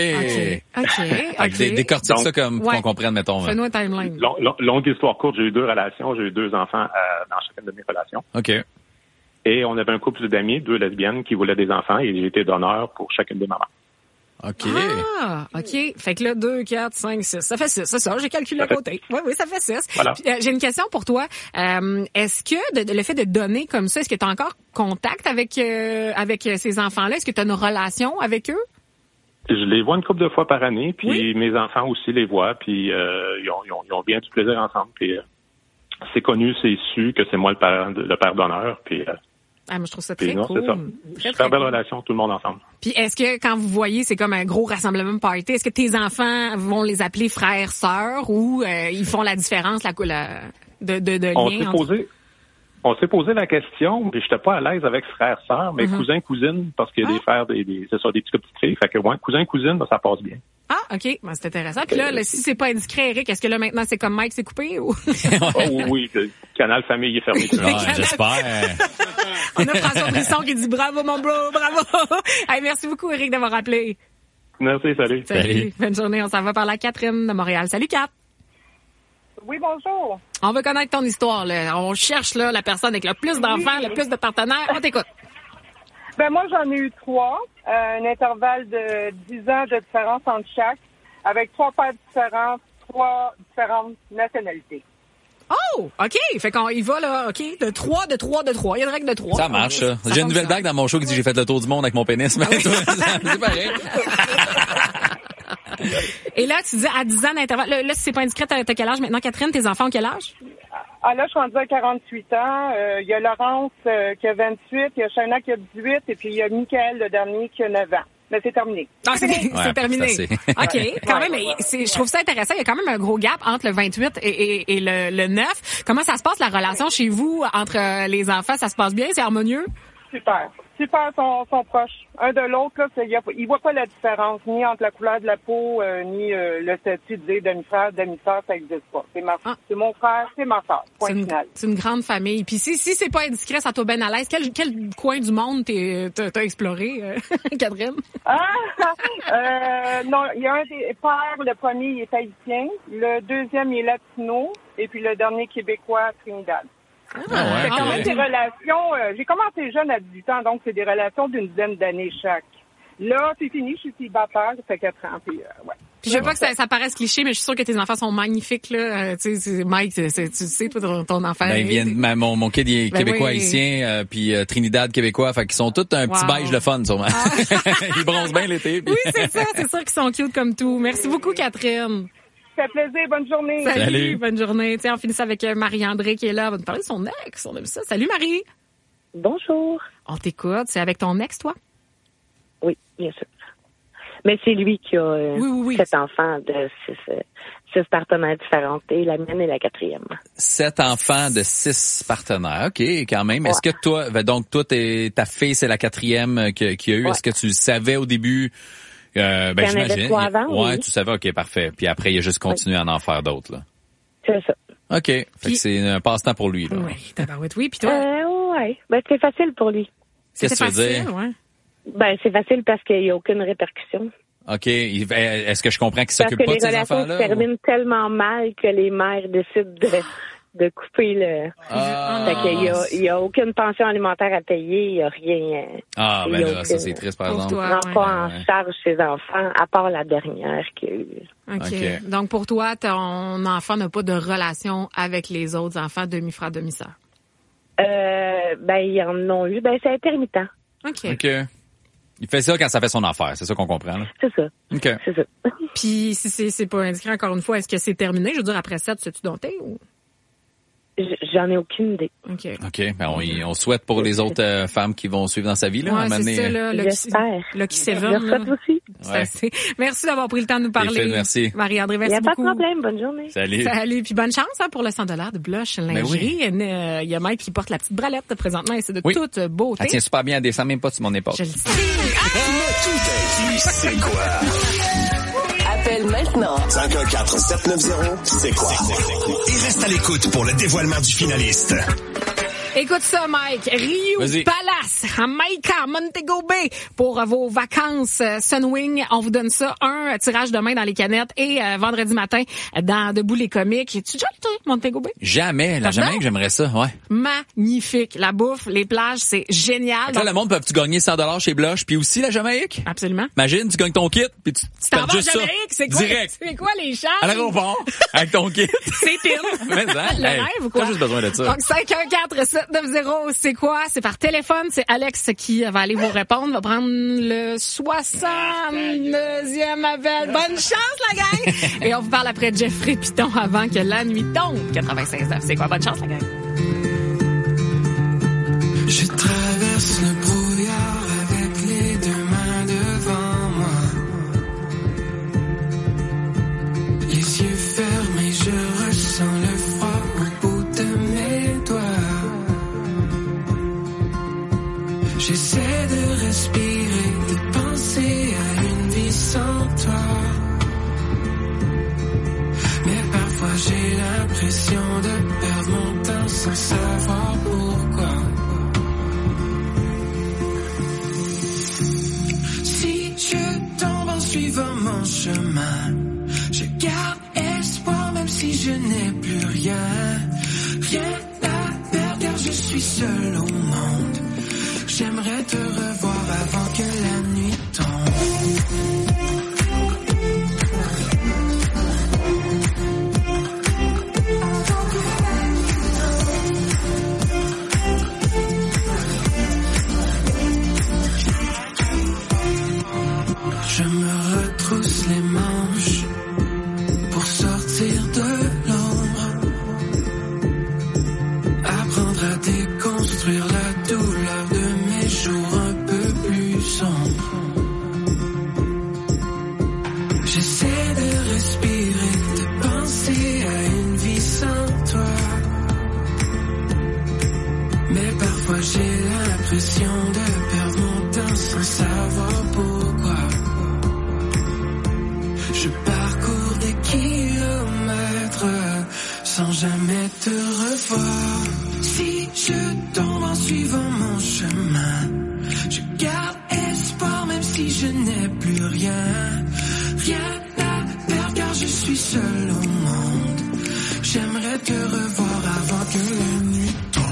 S28: Décortique ça comme pour qu'on comprenne, mettons.
S4: Fais-nous un timeline.
S11: Longue histoire courte, j'ai eu 2 relations. J'ai eu 2 enfants dans chacune de mes relations.
S28: OK.
S11: Et on avait un couple d'amis, 2 lesbiennes, qui voulaient des enfants et j'ai été donneur pour chacune des mamans.
S28: OK.
S4: Ah, OK. Fait que là, 2, 4, 5, 6. Ça fait 6, c'est ça. J'ai calculé à côté. Oui, ça fait 6.
S11: Voilà.
S4: Puis, j'ai une question pour toi. Est-ce que le fait de donner comme ça, est-ce que tu as encore contact avec ces enfants-là? Est-ce que tu as une relation avec eux?
S11: Je les vois une couple de fois par année, puis mes enfants aussi les voient, puis ils ont bien du plaisir ensemble. Puis c'est connu, c'est su que c'est moi le père d'honneur, puis...
S4: moi, je trouve ça très
S11: non,
S4: cool.
S11: C'est ça. Super belle relation, tout le monde ensemble.
S4: Puis est-ce que quand vous voyez, c'est comme un gros rassemblement party, est-ce que tes enfants vont les appeler frères, sœurs ou ils font la différence de lien?
S11: On s'est posé la question, puis j'étais pas à l'aise avec frère, sœur, mais cousin, cousine, parce qu'il y a des frères, c'est ça, des petites filles. Fait que cousin, cousine, ça passe bien.
S4: Ah, OK. Ben, c'est intéressant. Puis là, si c'est pas indiscret, Eric, est-ce que là, maintenant, c'est comme Mike, c'est coupé ou?
S11: Oui, le canal famille est fermé.
S28: J'espère.
S4: On a François Brisson qui dit bravo, mon bro, bravo. Hey, merci beaucoup, Eric, d'avoir appelé.
S11: Merci, salut.
S4: Bonne journée. On s'en va par la Catherine de Montréal. Salut, Kat.
S12: Oui, bonjour.
S4: On veut connaître ton histoire, là. On cherche, là, la personne avec le plus d'enfants, le plus de partenaires. On t'écoute.
S12: Ben, moi, j'en ai eu 3. Un intervalle de 10 ans de différence entre chaque, avec 3 pères différents, 3 différentes nationalités.
S4: Oh, OK. Fait qu'on y va, là, OK, de 3. Il y a une règle de 3.
S28: Ça marche, ça. J'ai une nouvelle blague dans mon show qui dit j'ai fait le tour du monde avec mon pénis. Mais c'est pareil.
S4: Et là, tu dis à 10 ans d'intervalle. Là, si c'est pas indiscret, t'as quel âge maintenant, Catherine? Tes enfants ont quel âge?
S12: Ah, là, je suis rendue à 48 ans. Il y a Laurence qui a 28, il y a Shana qui a 18, et puis il y a Michael, le dernier, qui a 9 ans. Mais c'est terminé.
S4: Ah, c'est terminé. OK. Quand même, je trouve ça intéressant. Il y a quand même un gros gap entre le 28 et le 9. Comment ça se passe, la relation chez vous, entre les enfants? Ça se passe bien? C'est harmonieux?
S12: Super. Super, sont proches. Un de l'autre, là, ils voient pas la différence, ni entre la couleur de la peau, ni le statut de demi-frère, demi-sœur, ça existe pas. C'est mon frère, c'est ma sœur. Point final.
S4: C'est une grande famille. Puis si c'est pas indiscret, ça tombe bien à l'aise. Quel coin du monde t'as exploré, Catherine?
S12: Non, il y a un des pères, le premier, il est haïtien. Le deuxième, il est latino. Et puis le dernier, québécois, Trinidad. C'est quand même des relations, j'ai commencé jeune à 18 ans, donc c'est des relations d'une dizaine d'années chaque. Là, c'est fini, je suis célibataire, ça fait 4 ans, puis ouais.
S4: Puis je veux pas que ça paraisse cliché, mais je suis sûre que tes enfants sont magnifiques, là. Tu sais, Mike, tu sais, toi, ton enfant.
S28: Ben, mon kid, il est québécois haïtien, puis Trinidad québécois. Fait qu'ils sont tous un petit beige le fun, sûrement. Ils bronzent bien l'été. Puis...
S4: Oui, c'est ça. C'est sûr qu'ils sont cute comme tout. Merci beaucoup, Catherine.
S12: Ça fait plaisir. Bonne journée.
S4: Salut. Bonne journée. Tiens, on finit ça avec Marie-André qui est là. Elle va nous parler de son ex. On aime ça. Salut, Marie.
S13: Bonjour.
S4: On t'écoute. C'est avec ton ex, toi?
S13: Oui, bien sûr. Mais c'est lui qui a 7 enfants de 6 partenaires différents. Et la mienne est la 4e.
S28: 7 enfants de 6 partenaires. OK, quand même. Ouais. Est-ce que toi, donc toi, ta fille, c'est la 4e qu'il y a eu. Ouais. Est-ce que tu le savais au début?
S13: J'imagine.
S28: Oui, tu savais. OK, parfait. Puis après, il a juste continué à en faire d'autres, là.
S13: C'est ça.
S28: OK. Fait que c'est un passe-temps pour lui, là.
S4: Oui, tabarouette, oui. Puis toi?
S13: Oui. Ben, c'est facile pour lui.
S28: Qu'est-ce que tu veux dire?
S4: Ouais.
S13: Ben, c'est facile parce qu'il n'y a aucune répercussion.
S28: OK. Est-ce que je comprends qu'il s'occupe pas de ces enfants-là?
S13: Parce que les relations se terminent tellement mal que les mères décident de couper le... Fait qu'il y a aucune pension alimentaire à payer, il y a rien.
S28: Ben là, ça c'est triste, par exemple.
S13: Il ne prend pas en charge ses enfants, à part la dernière qu'il y a eu.
S4: OK. Donc, pour toi, ton enfant n'a pas de relation avec les autres enfants, demi-frères, demi-sœurs?
S13: Ils en ont eu. Ben, c'est intermittent.
S4: OK.
S28: Il fait ça quand ça fait son affaire, c'est ça qu'on comprend, là?
S13: C'est ça.
S28: OK.
S13: C'est ça.
S4: Puis, si c'est pas indiqué encore une fois, est-ce que c'est terminé? Je veux dire, après 7, sais-tu dompté ou?
S13: J'en ai aucune idée.
S4: OK.
S28: Ben on souhaite pour les autres femmes qui vont suivre dans sa vie, là.
S4: Ouais, c'est ça, là.
S13: J'espère.
S4: Lucky Seven.
S13: Je le souhaite aussi.
S4: Merci d'avoir pris le temps de nous parler.
S28: Merci.
S4: Marie-André, merci beaucoup.
S13: Il n'y a pas de problème. Bonne journée.
S28: Salut.
S4: Puis bonne chance pour le $100 de blush lingerie. Il y a Mike qui porte la petite bralette présentement et c'est de toute beauté.
S28: Elle tient super bien, elle descend même pas sur mon épaule.
S4: Je le sais.
S10: C'est quoi?
S7: Appelle maintenant.
S10: 514-790, c'est quoi? Et reste à l'écoute pour le dévoilement du finaliste.
S4: Écoute ça, Mike. Rio Palace, à Maïka, Montego Bay, pour vos vacances Sunwing. On vous donne ça, un tirage demain dans les canettes et vendredi matin dans Debout les comiques. Tu déjà été Montego Bay?
S28: Jamais. La Jamaïque, j'aimerais ça, ouais.
S4: Magnifique. La bouffe, les plages, c'est génial.
S28: Donc, là, le monde peut-tu gagner $100 chez Blush, puis aussi la Jamaïque?
S4: Absolument.
S28: Imagine, tu gagnes ton kit, puis tu
S4: t'en vas
S28: juste
S4: Jamaïque, c'est quoi?
S28: Direct.
S4: C'est quoi les chances?
S28: À l'aéroport, avec ton kit.
S4: C'est pin.
S28: Mais ça,
S4: le rêve ou quoi?
S28: T'as juste besoin de ça.
S4: Donc, 514-790, c'est quoi? C'est par téléphone. C'est Alex qui va aller vous répondre. Va prendre le 62e appel. Bonne chance, la gang! Et on vous parle après Jeffrey Piton avant que la nuit tombe. 96 C'est quoi? Bonne chance, la gang.
S27: Je traverse le brouillard avec les deux mains devant moi. Les yeux fermés, je ressens le froid au bout de mes doigts. J'essaie de respirer, de penser à une vie sans toi. Mais parfois j'ai l'impression de perdre mon temps sans savoir pourquoi. Si je tombe en suivant mon chemin, je garde espoir même si je n'ai plus rien. Rien à perdre car je suis seul au monde. J'aimerais te revoir avant que la nuit tombe. Je me retrousse les manches pour sortir de l'ombre. Apprendre à déconstruire la douleur de mes jours un peu plus sombres. J'essaie de respirer, de penser à une vie sans toi. Mais parfois j'ai l'impression de perdre mon temps sans savoir pourquoi. Je parcours des kilomètres sans jamais te revoir. Si je tombe en suivant mon chemin, je garde espoir même si je n'ai plus rien. Rien à perdre car je suis seul au monde. J'aimerais te revoir avant que la nuit tombe.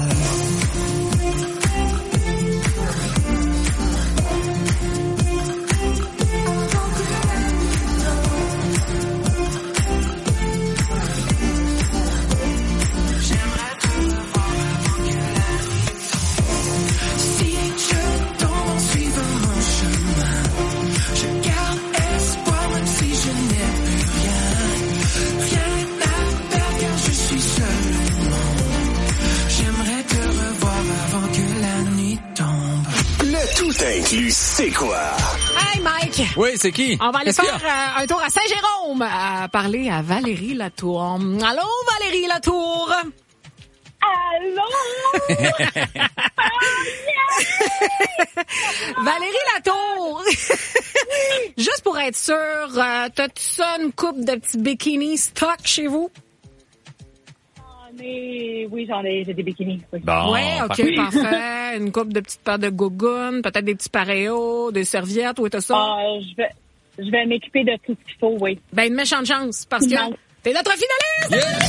S1: Ça inclut c'est quoi?
S4: Hey Mike!
S28: Oui, c'est qui?
S4: On va aller
S28: Qu'est-ce
S4: faire un tour à Saint-Jérôme, à parler à Valérie Latour. Allô, Valérie Latour?
S14: Allô?
S4: Valérie Latour! Juste pour être sûre, t'as-tu ça une coupe de petits bikinis stock chez vous?
S14: Oui, j'ai des bikinis. Oui.
S28: Bon,
S4: ouais, OK, parfait. Une coupe de petites paires de gougounes, peut-être des petits paréos, des serviettes, où est-ce ça?
S14: Je vais m'équiper de tout ce qu'il faut, oui.
S4: Ben, une méchante chance, parce que t'es notre finaliste! Yeah!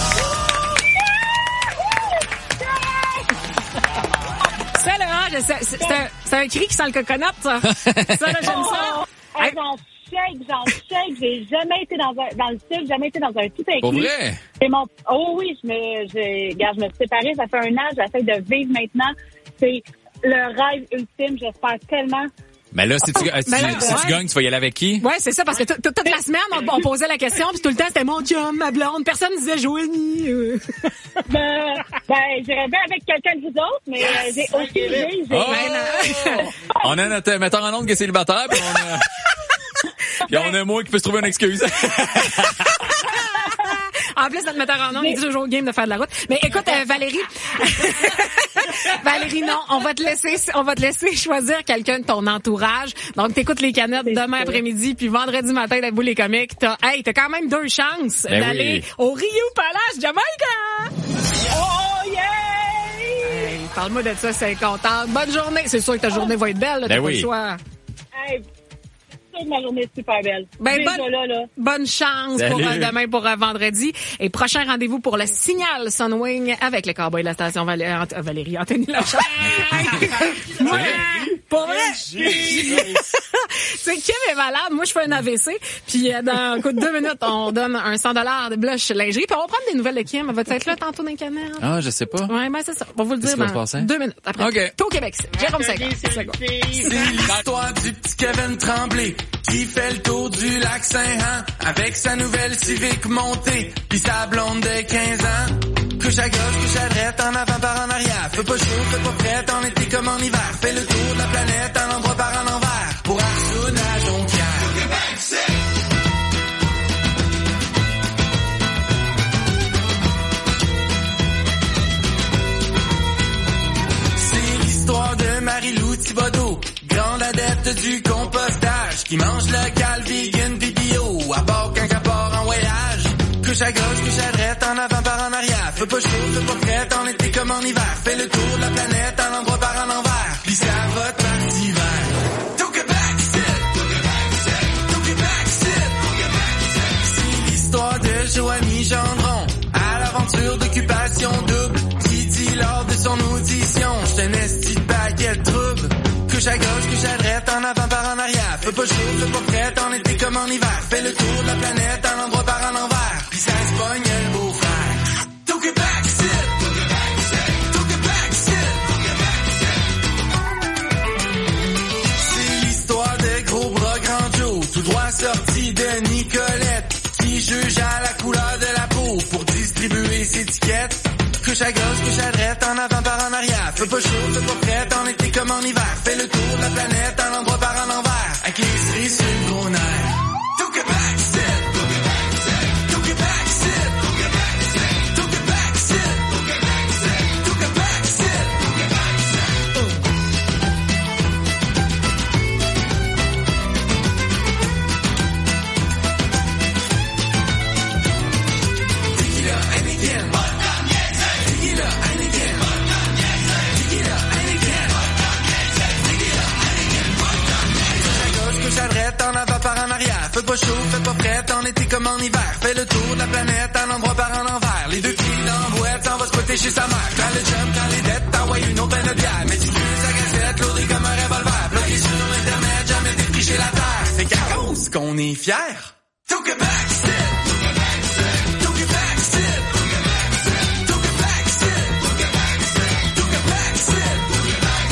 S4: Ça, là, c'est un cri qui sent le coconut, ça. Ça, là, j'aime ça.
S14: J'en shake. J'ai jamais été dans le sud, jamais été dans un tout inclus.
S28: Pour vrai?
S14: Oh oui, je me suis séparée, ça fait 1 an, j'essaie de vivre maintenant. C'est le rêve ultime, j'espère tellement.
S28: Mais là, si tu gagnes, tu vas y aller avec qui?
S4: Ouais, c'est ça, parce que toute la semaine, on posait la question, puis tout le temps, c'était mon chum, ma blonde. Personne disait Joanie.
S14: J'irais bien avec quelqu'un de vous autres, mais j'ai aucune idée.
S28: On a notre metteur en ondes qui est célibataire, puis on a moi qui peut se trouver une excuse.
S4: En plus, notre metteur en ondes, il dit toujours game de faire de la route. Mais écoute, Valérie, non, on va te laisser choisir quelqu'un de ton entourage. Donc, t'écoutes les canettes demain après-midi, puis vendredi matin, debout les comiques. T'as quand même 2 chances d'aller au Rio Palace Jamaica.
S14: Oh, yeah!
S4: Hey, parle-moi de ça, c'est content. Bonne journée. C'est sûr que ta journée va être belle, là, t'as pas le choix.
S14: Hey. Ma journée est super belle.
S4: Bonne chance pour demain, pour vendredi. Et prochain rendez-vous pour le Signal Sunwing avec les Cowboys de la station Valérie Anthony Lachapelle. Pour vrai. C'est Kim est malade. Moi, je fais un AVC. Puis, dans 2 minutes, on donne un 100$ de blush lingerie. Puis, on va prendre des nouvelles de Kim. Elle va être là tantôt dans les canettes.
S28: Ah, je sais pas.
S4: Ouais, ben, c'est ça. On va vous le dire dans 2 minutes. Après.
S28: OK.
S4: Tout au Québec. Jérôme Segal.
S27: C'est l'histoire du petit Kevin Tremblay qui fait le tour du lac Saint-Jean avec sa nouvelle Civic montée pis sa blonde de 15 ans. Couche à gauche, couche à droite, en avant par en arrière. Fais pas chaud, fais pas prête, en été comme en hiver. Fais le tour de la planète, en endroit par en envers. Pour Arsoun à Jonquière. C'est l'histoire de Marie-Lou Thibodeau, grande adepte du compostage, qui mange local, vegan, pis bio, à part quand elle part en voyage. Couche à gauche, couche à droite, en avant par en arrière. Fais pas chaud, fais pas prête, en été comme en hiver. Fais le tour de la planète, en endroit par en envers. Pis ça va par d'hiver. C'est l'histoire de Joanie Gendron, à l'aventure d'occupation double. Qui dit lors de son audition, j'suis un esti de paquet de trouble. Couche à gauche, couche à droite, en avant par en arrière. Fais pas chaud, fais pas prête, en été comme en hiver. Fais le tour de la planète, en endroit par en envers. Pis ça se pogne le beau-frère. Took it back, sit. Took it back, sit. Took it back, sit. Took it back, sit. C'est l'histoire de gros bras grand Joe, tout droit sorti de Nicolette, qui juge à la couleur de la peau pour distribuer ses étiquettes. Couche à gauche, couche à droite, en avant par en arrière. Fais pas chaud, fais pas prête, en été comme en hiver. Fais le tour de la planète, en endroit par en envers. Avec les cerise sur le gros nerf. Took it back, sit. Took it back, sit. Took it back, sit. Took it back, sit. Took it back, sit. Took it back, sit. Took it back, sit. Took it back, Tequila, Heineken. Tequila, Heineken. Tequila, Heineken. Couche à droite, en avant par en arrière. Fais pas chaud, fais pas prête, en été comme en hiver. Fais le tour de la planète, en endroit par en envers. Les 2 pieds dans la boîte, s'en va squatter chez sa mère. Quand le jump, quand les dettes, t'envoies une autre peine de bière. Méticule sa gazette, lourdé comme un revolver. Bloqué sur Internet, jamais défriché la terre. C'est qu'à cause qu'on est fiers. Took it back, sit. Took it back, sit. Took it back, sit. Took it back, sit. Took it back, sit. Took it back, sit. Took it back, sit. Took it back,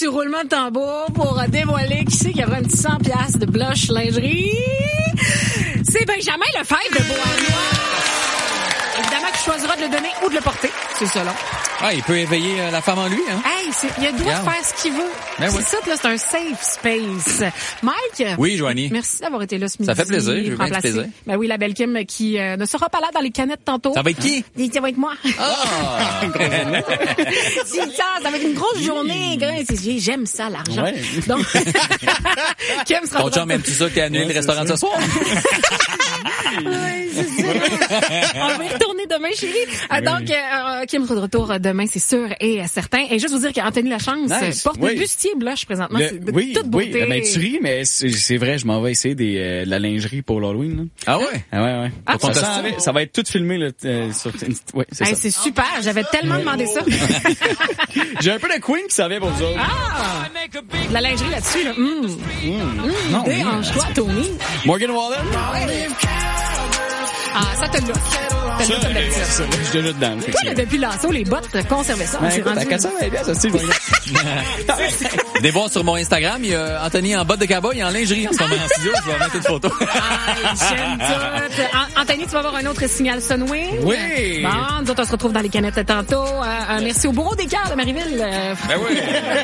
S4: sur roulement de tambour pour dévoiler qui c'est qui aura un petit 100$ de blush lingerie. C'est Benjamin Lefebvre de Beauharnois. Évidemment qu'il choisira de le donner ou de le porter. C'est ça, là.
S28: Ah, il peut éveiller la femme en lui, hein?
S4: Hey, il a le droit de faire ce qu'il veut.
S28: Ben
S4: c'est
S28: oui.
S4: ça, là, c'est un safe space. Mike?
S28: Oui, Joanie.
S4: Merci d'avoir été là ce midi.
S28: Ça fait plaisir, j'ai eu bien du plaisir.
S4: Ben oui, la belle Kim qui ne sera pas là dans les canettes tantôt.
S28: Ça va être qui?
S4: Ça va être moi.
S28: Ah!
S4: Ça va être une grosse journée. J'aime ça, l'argent.
S28: Ouais.
S4: Donc, Kim sera
S28: Ton chum, aimes-tu ça que t'es annulé le restaurant de ce soir?
S4: Oui, c'est ça. On va y retourner demain, chérie. Donc, Kim sera de retour demain, c'est sûr et certain. Et juste vous dire qu'Anthony Lachance porte le bustier blush présentement. C'est de toute beauté.
S15: Oui, ben, tu ris, mais c'est vrai, je m'en vais essayer de la lingerie pour l'Halloween. Là.
S28: Ah ouais?
S15: Ah ouais.
S28: Ah,
S15: ça va être tout filmé là, sur... Ouais, c'est ça.
S4: C'est super, j'avais tellement demandé ça.
S15: J'ai un peu de Queen qui s'en vient pour vous autres.
S4: Ah! De la lingerie là-dessus, là. Dérange-toi, Tony.
S15: Morgan Wallen?
S4: Ah, ça te l'a.
S15: Ça, je suis déjà dedans.
S4: Toi, là, depuis l'assaut, les bottes, conservez ça.
S15: Ça va bien, ça, style.
S28: Des voir sur mon Instagram, il y a Anthony en bottes de cowboy et en lingerie en ce moment en studio. Je vais mettre une photo.
S4: J'aime tout. Anthony, tu vas avoir un autre signal Sunwing?
S28: Oui.
S4: Bon, nous autres, on se retrouve dans les canettes tantôt. Merci au bureau des cœurs de Marieville.
S28: Ben oui.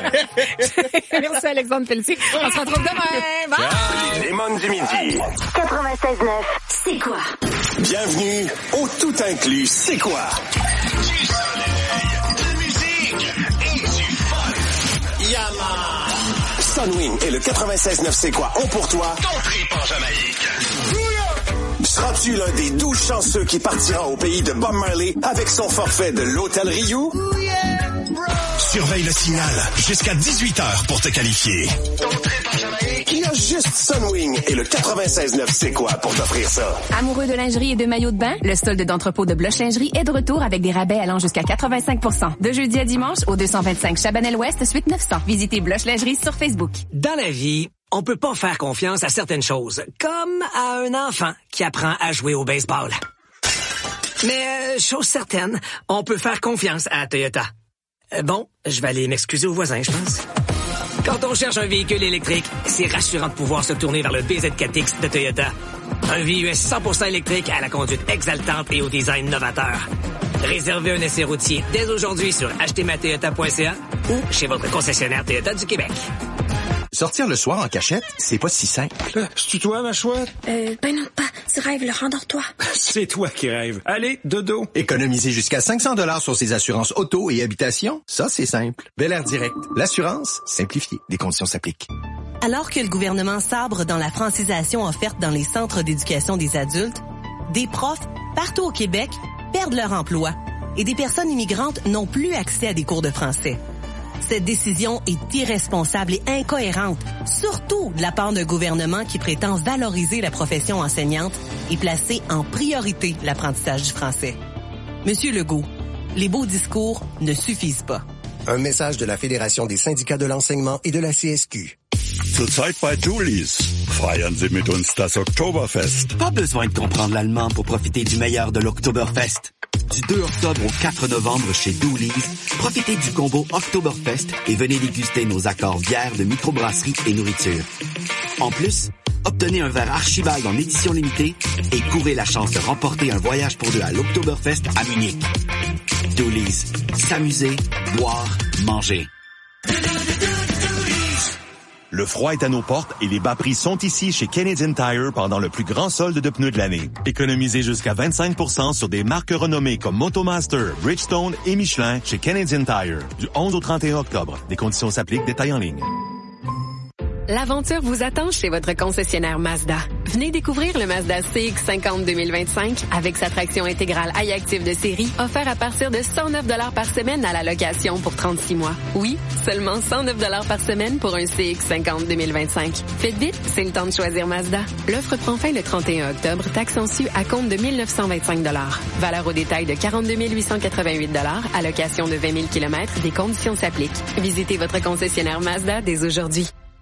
S4: Merci Alexandre Pelletier. On se retrouve demain. Bye.
S10: Les Lemons du midi.
S16: 96.9, c'est quoi?
S10: Bienvenue au tout inclus. C'est quoi?
S16: Du soleil, de musique et du fun.
S10: Yaman. Sunwing et le 96.9 C'est quoi ont pour toi
S16: ton trip en Jamaïque.
S10: Seras-tu l'un des 12 chanceux qui partira au pays de Bob Marley avec son forfait de l'Hôtel Rio?
S16: Surveille le signal jusqu'à 18h pour te qualifier. Ton trip en Jamaïque.
S10: Il y a juste Sunwing et le 96.9 C'est quoi pour t'offrir ça.
S17: Amoureux de lingerie et de maillots de bain, le solde d'entrepôt de Blush Lingerie est de retour avec des rabais allant jusqu'à 85%. De jeudi à dimanche au 225 Chabanel-Ouest, suite 900. Visitez Blush Lingerie sur Facebook.
S18: Dans la vie, on peut pas faire confiance à certaines choses, comme à un enfant qui apprend à jouer au baseball. Mais chose certaine, on peut faire confiance à Toyota. Bon, je vais aller m'excuser aux voisins, je pense. Quand on cherche un véhicule électrique, c'est rassurant de pouvoir se tourner vers le BZ4X de Toyota. Un VUS 100% électrique à la conduite exaltante et au design novateur. Réservez un essai routier dès aujourd'hui sur achetezmatoyota.ca ou chez votre concessionnaire Toyota du Québec.
S19: Sortir le soir en cachette, c'est pas si simple.
S22: C'est-tu toi, ma chouette?
S23: Ben non, pas. Tu rêves, le rendors-toi.
S22: C'est toi qui rêves. Allez, dodo.
S19: Économiser jusqu'à 500 $ sur ses assurances auto et habitation, ça, c'est simple. Bel Air Direct. L'assurance, simplifiée. Des conditions s'appliquent.
S5: Alors que le gouvernement sabre dans la francisation offerte dans les centres d'éducation des adultes, des profs, partout au Québec, perdent leur emploi et des personnes immigrantes n'ont plus accès à des cours de français. Cette décision est irresponsable et incohérente, surtout de la part d'un gouvernement qui prétend valoriser la profession enseignante et placer en priorité l'apprentissage du français. Monsieur Legault, les beaux discours ne suffisent pas.
S19: Un message de la Fédération des syndicats de l'enseignement et de la CSQ.
S25: Zurzeit bei Dulis. Feiern Sie mit uns das Oktoberfest.
S29: Pas besoin de comprendre l'allemand pour profiter du meilleur de l'Oktoberfest. Du 2 octobre au 4 novembre chez Doolies, profitez du combo Oktoberfest et venez déguster nos accords bières de microbrasserie et nourriture. En plus, obtenez un verre Archibald en édition limitée et courez la chance de remporter un voyage pour deux à l'Oktoberfest à Munich. Doolies. S'amuser, boire, manger.
S30: Le froid est à nos portes et les bas prix sont ici chez Canadian Tire pendant le plus grand solde de pneus de l'année. Économisez jusqu'à 25% sur des marques renommées comme Motomaster, Bridgestone et Michelin chez Canadian Tire. Du 11 au 31 octobre. Des conditions s'appliquent, détails en ligne.
S2: L'aventure vous attend chez votre concessionnaire Mazda. Venez découvrir le Mazda CX-50 2025 avec sa traction intégrale iActive de série, offert à partir de 109 $ par semaine à la location pour 36 mois. Oui, seulement 109 $ par semaine pour un CX-50 2025. Faites vite, c'est le temps de choisir Mazda. L'offre prend fin le 31 octobre, taxe en su à compte de 1 925 $. Valeur au détail de 42 888 $, allocation de 20 000 km, des conditions s'appliquent. Visitez votre concessionnaire Mazda dès aujourd'hui.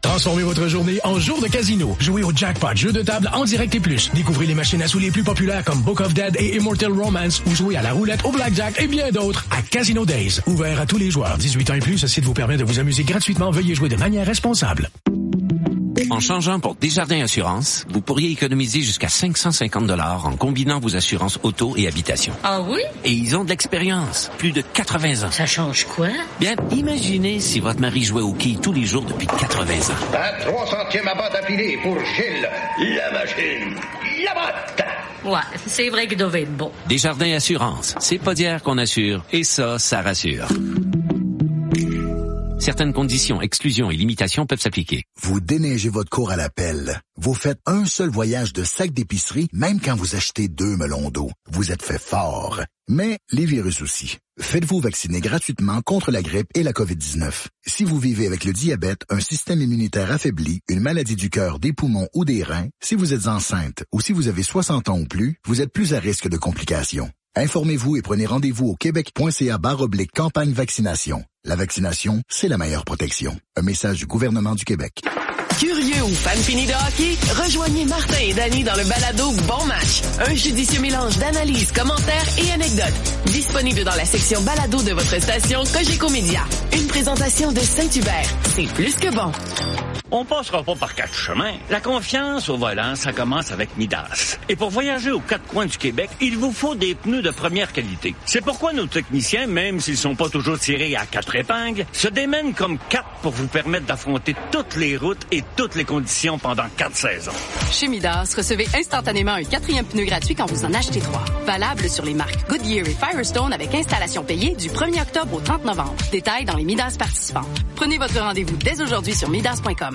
S3: Transformez votre journée en jour de casino. Jouez au Jackpot, jeu de table en direct et plus. Découvrez les machines à sous les plus populaires comme Book of Dead et Immortal Romance ou jouez à la roulette, au blackjack et bien d'autres à Casino Days. Ouvert à tous les joueurs. 18 ans et plus, ce site vous permet de vous amuser gratuitement. Veuillez jouer de manière responsable.
S6: En changeant pour Desjardins Assurance, vous pourriez économiser jusqu'à 550 $ en combinant vos assurances auto et habitation.
S23: Ah oui?
S6: Et ils ont de l'expérience, plus de 80 ans.
S23: Ça change quoi?
S6: Bien, imaginez si votre mari jouait au quilles tous les jours depuis 80 ans.
S8: À 3 centièmes à botte affilée pour Gilles, la machine, la botte.
S23: Ouais, c'est vrai qu'il devait être bon.
S6: Desjardins Assurance, c'est pas d'hier qu'on assure, et ça rassure. Certaines conditions, exclusions et limitations peuvent s'appliquer.
S9: Vous déneigez votre cour à la pelle. Vous faites un seul voyage de sac d'épicerie, même quand vous achetez 2 melons d'eau. Vous êtes fait fort. Mais les virus aussi. Faites-vous vacciner gratuitement contre la grippe et la COVID-19. Si vous vivez avec le diabète, un système immunitaire affaibli, une maladie du cœur, des poumons ou des reins, si vous êtes enceinte ou si vous avez 60 ans ou plus, vous êtes plus à risque de complications. Informez-vous et prenez rendez-vous au québec.ca/campagne vaccination. La vaccination, c'est la meilleure protection. Un message du gouvernement du Québec.
S11: Curieux ou fan fini de hockey? Rejoignez Martin et Danny dans le balado Bon Match. Un judicieux mélange d'analyses, commentaires et anecdotes. Disponible dans la section balado de votre station Cogeco Média. Une présentation de Saint-Hubert. C'est plus que bon.
S12: On passera pas par 4 chemins. La confiance au volant, ça commence avec Midas. Et pour voyager aux 4 coins du Québec, il vous faut des pneus de première qualité. C'est pourquoi nos techniciens, même s'ils sont pas toujours tirés à 4 épingles, se démènent comme 4 pour vous permettre d'affronter toutes les routes et toutes les conditions pendant 4 saisons.
S20: Chez Midas, recevez instantanément un 4e pneu gratuit quand vous en achetez 3. Valable sur les marques Goodyear et Firestone avec installation payée du 1er octobre au 30 novembre. Détails dans les Midas participantes. Prenez votre rendez-vous dès aujourd'hui sur midas.com.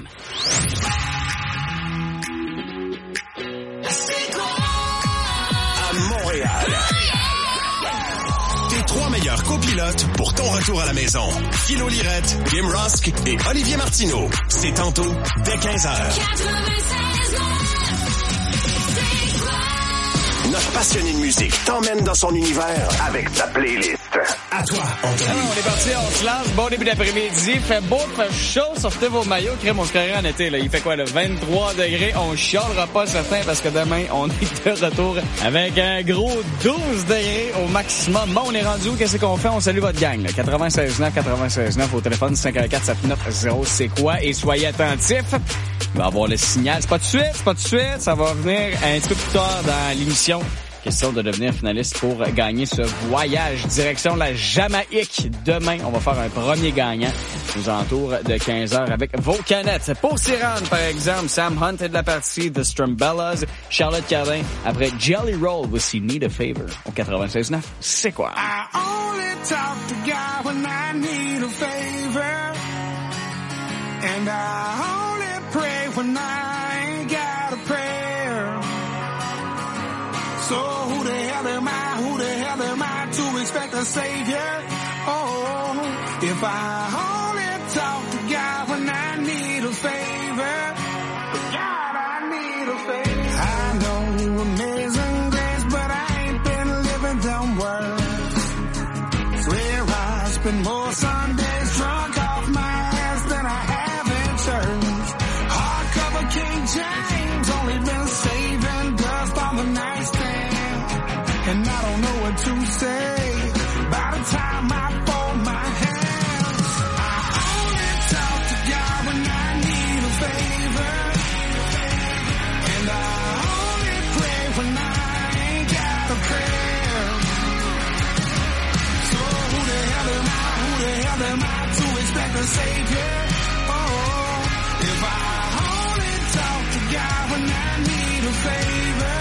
S16: À Montréal. Tes 3 meilleurs copilotes pour ton retour à la maison. Philo Lirette, Kim Rusk et Olivier Martineau. C'est tantôt dès 15h. Notre passionné de musique t'emmène dans son univers avec ta playlist. À toi, Anthony.
S15: On est parti, on se lance. Bon début d'après-midi. Fait beau, fait chaud. Sortez vos maillots. Crème, on se carré en été. Là. Il fait quoi, là? 23 degrés. On chialera pas certains parce que demain, on est de retour avec un gros 12 degrés au maximum. Bon, on est rendu où? Qu'est-ce qu'on fait? On salue votre gang. 96.9 au téléphone 514-79-0. C'est quoi? Et soyez attentifs. Il va y avoir le signal. C'est pas tout de suite. Ça va revenir un petit peu plus tard dans l'émission. Question de devenir finaliste pour gagner ce voyage direction la Jamaïque. Demain, on va faire un premier gagnant aux alentours de 15h avec vos canettes. Pour s'y rendre, par exemple, Sam Hunt est de la partie, The Strumbellas, Charlotte Cardin, après Jelly Roll, Voici Need a Favor au 96.9. C'est quoi?
S21: I only talk to God when I need a favor. And I only pray when I ain't got a prayer. So who the hell am I to expect a savior? Oh, if I only talk to God when I need a favor. God, I need a favor. I know amazing grace, but I ain't been living them words. Swear I spend more Sundays drunk off my ass than I have in church. Hardcover King James, only been saving dust on the nightstand. And I don't know what to say by the time I fold my hands. I only talk to God when I need a favor. And I only pray when I ain't got a prayer. So who the hell am I to expect a savior? Oh, if I only talk to God when I need a favor.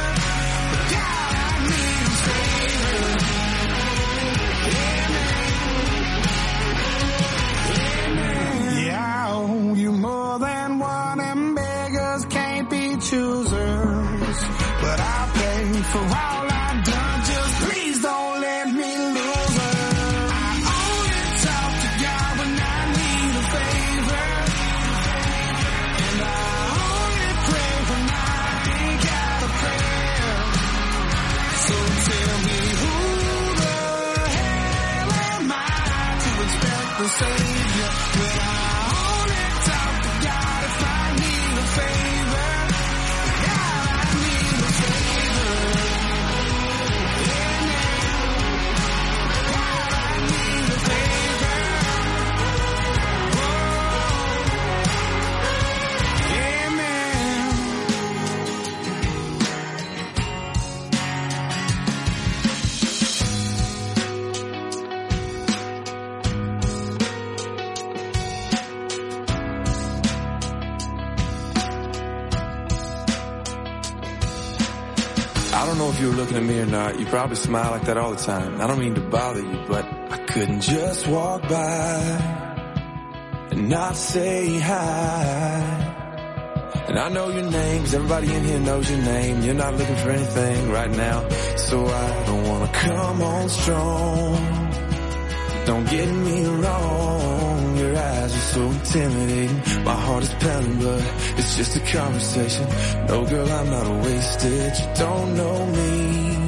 S21: Yeah, I owe you more than one, and beggars can't be choosers. But I'll pay for all I've done, just please don't let me lose her. I only talk to God when I need a favor. And I only pray when I ain't got a prayer. So tell me who the hell am I to expect the Savior when I only talk to God if know if you were looking at me or not. You probably smile like that all the time. I don't mean to bother you, but I couldn't just walk by and not say hi. And I know your name, 'cause everybody in here knows your name. You're not looking for anything right now, so I don't wanna come on strong. Don't get me wrong, your eyes are so intimidating. My heart is pounding, but it's just a conversation. No, girl, I'm not wasted. You don't know me.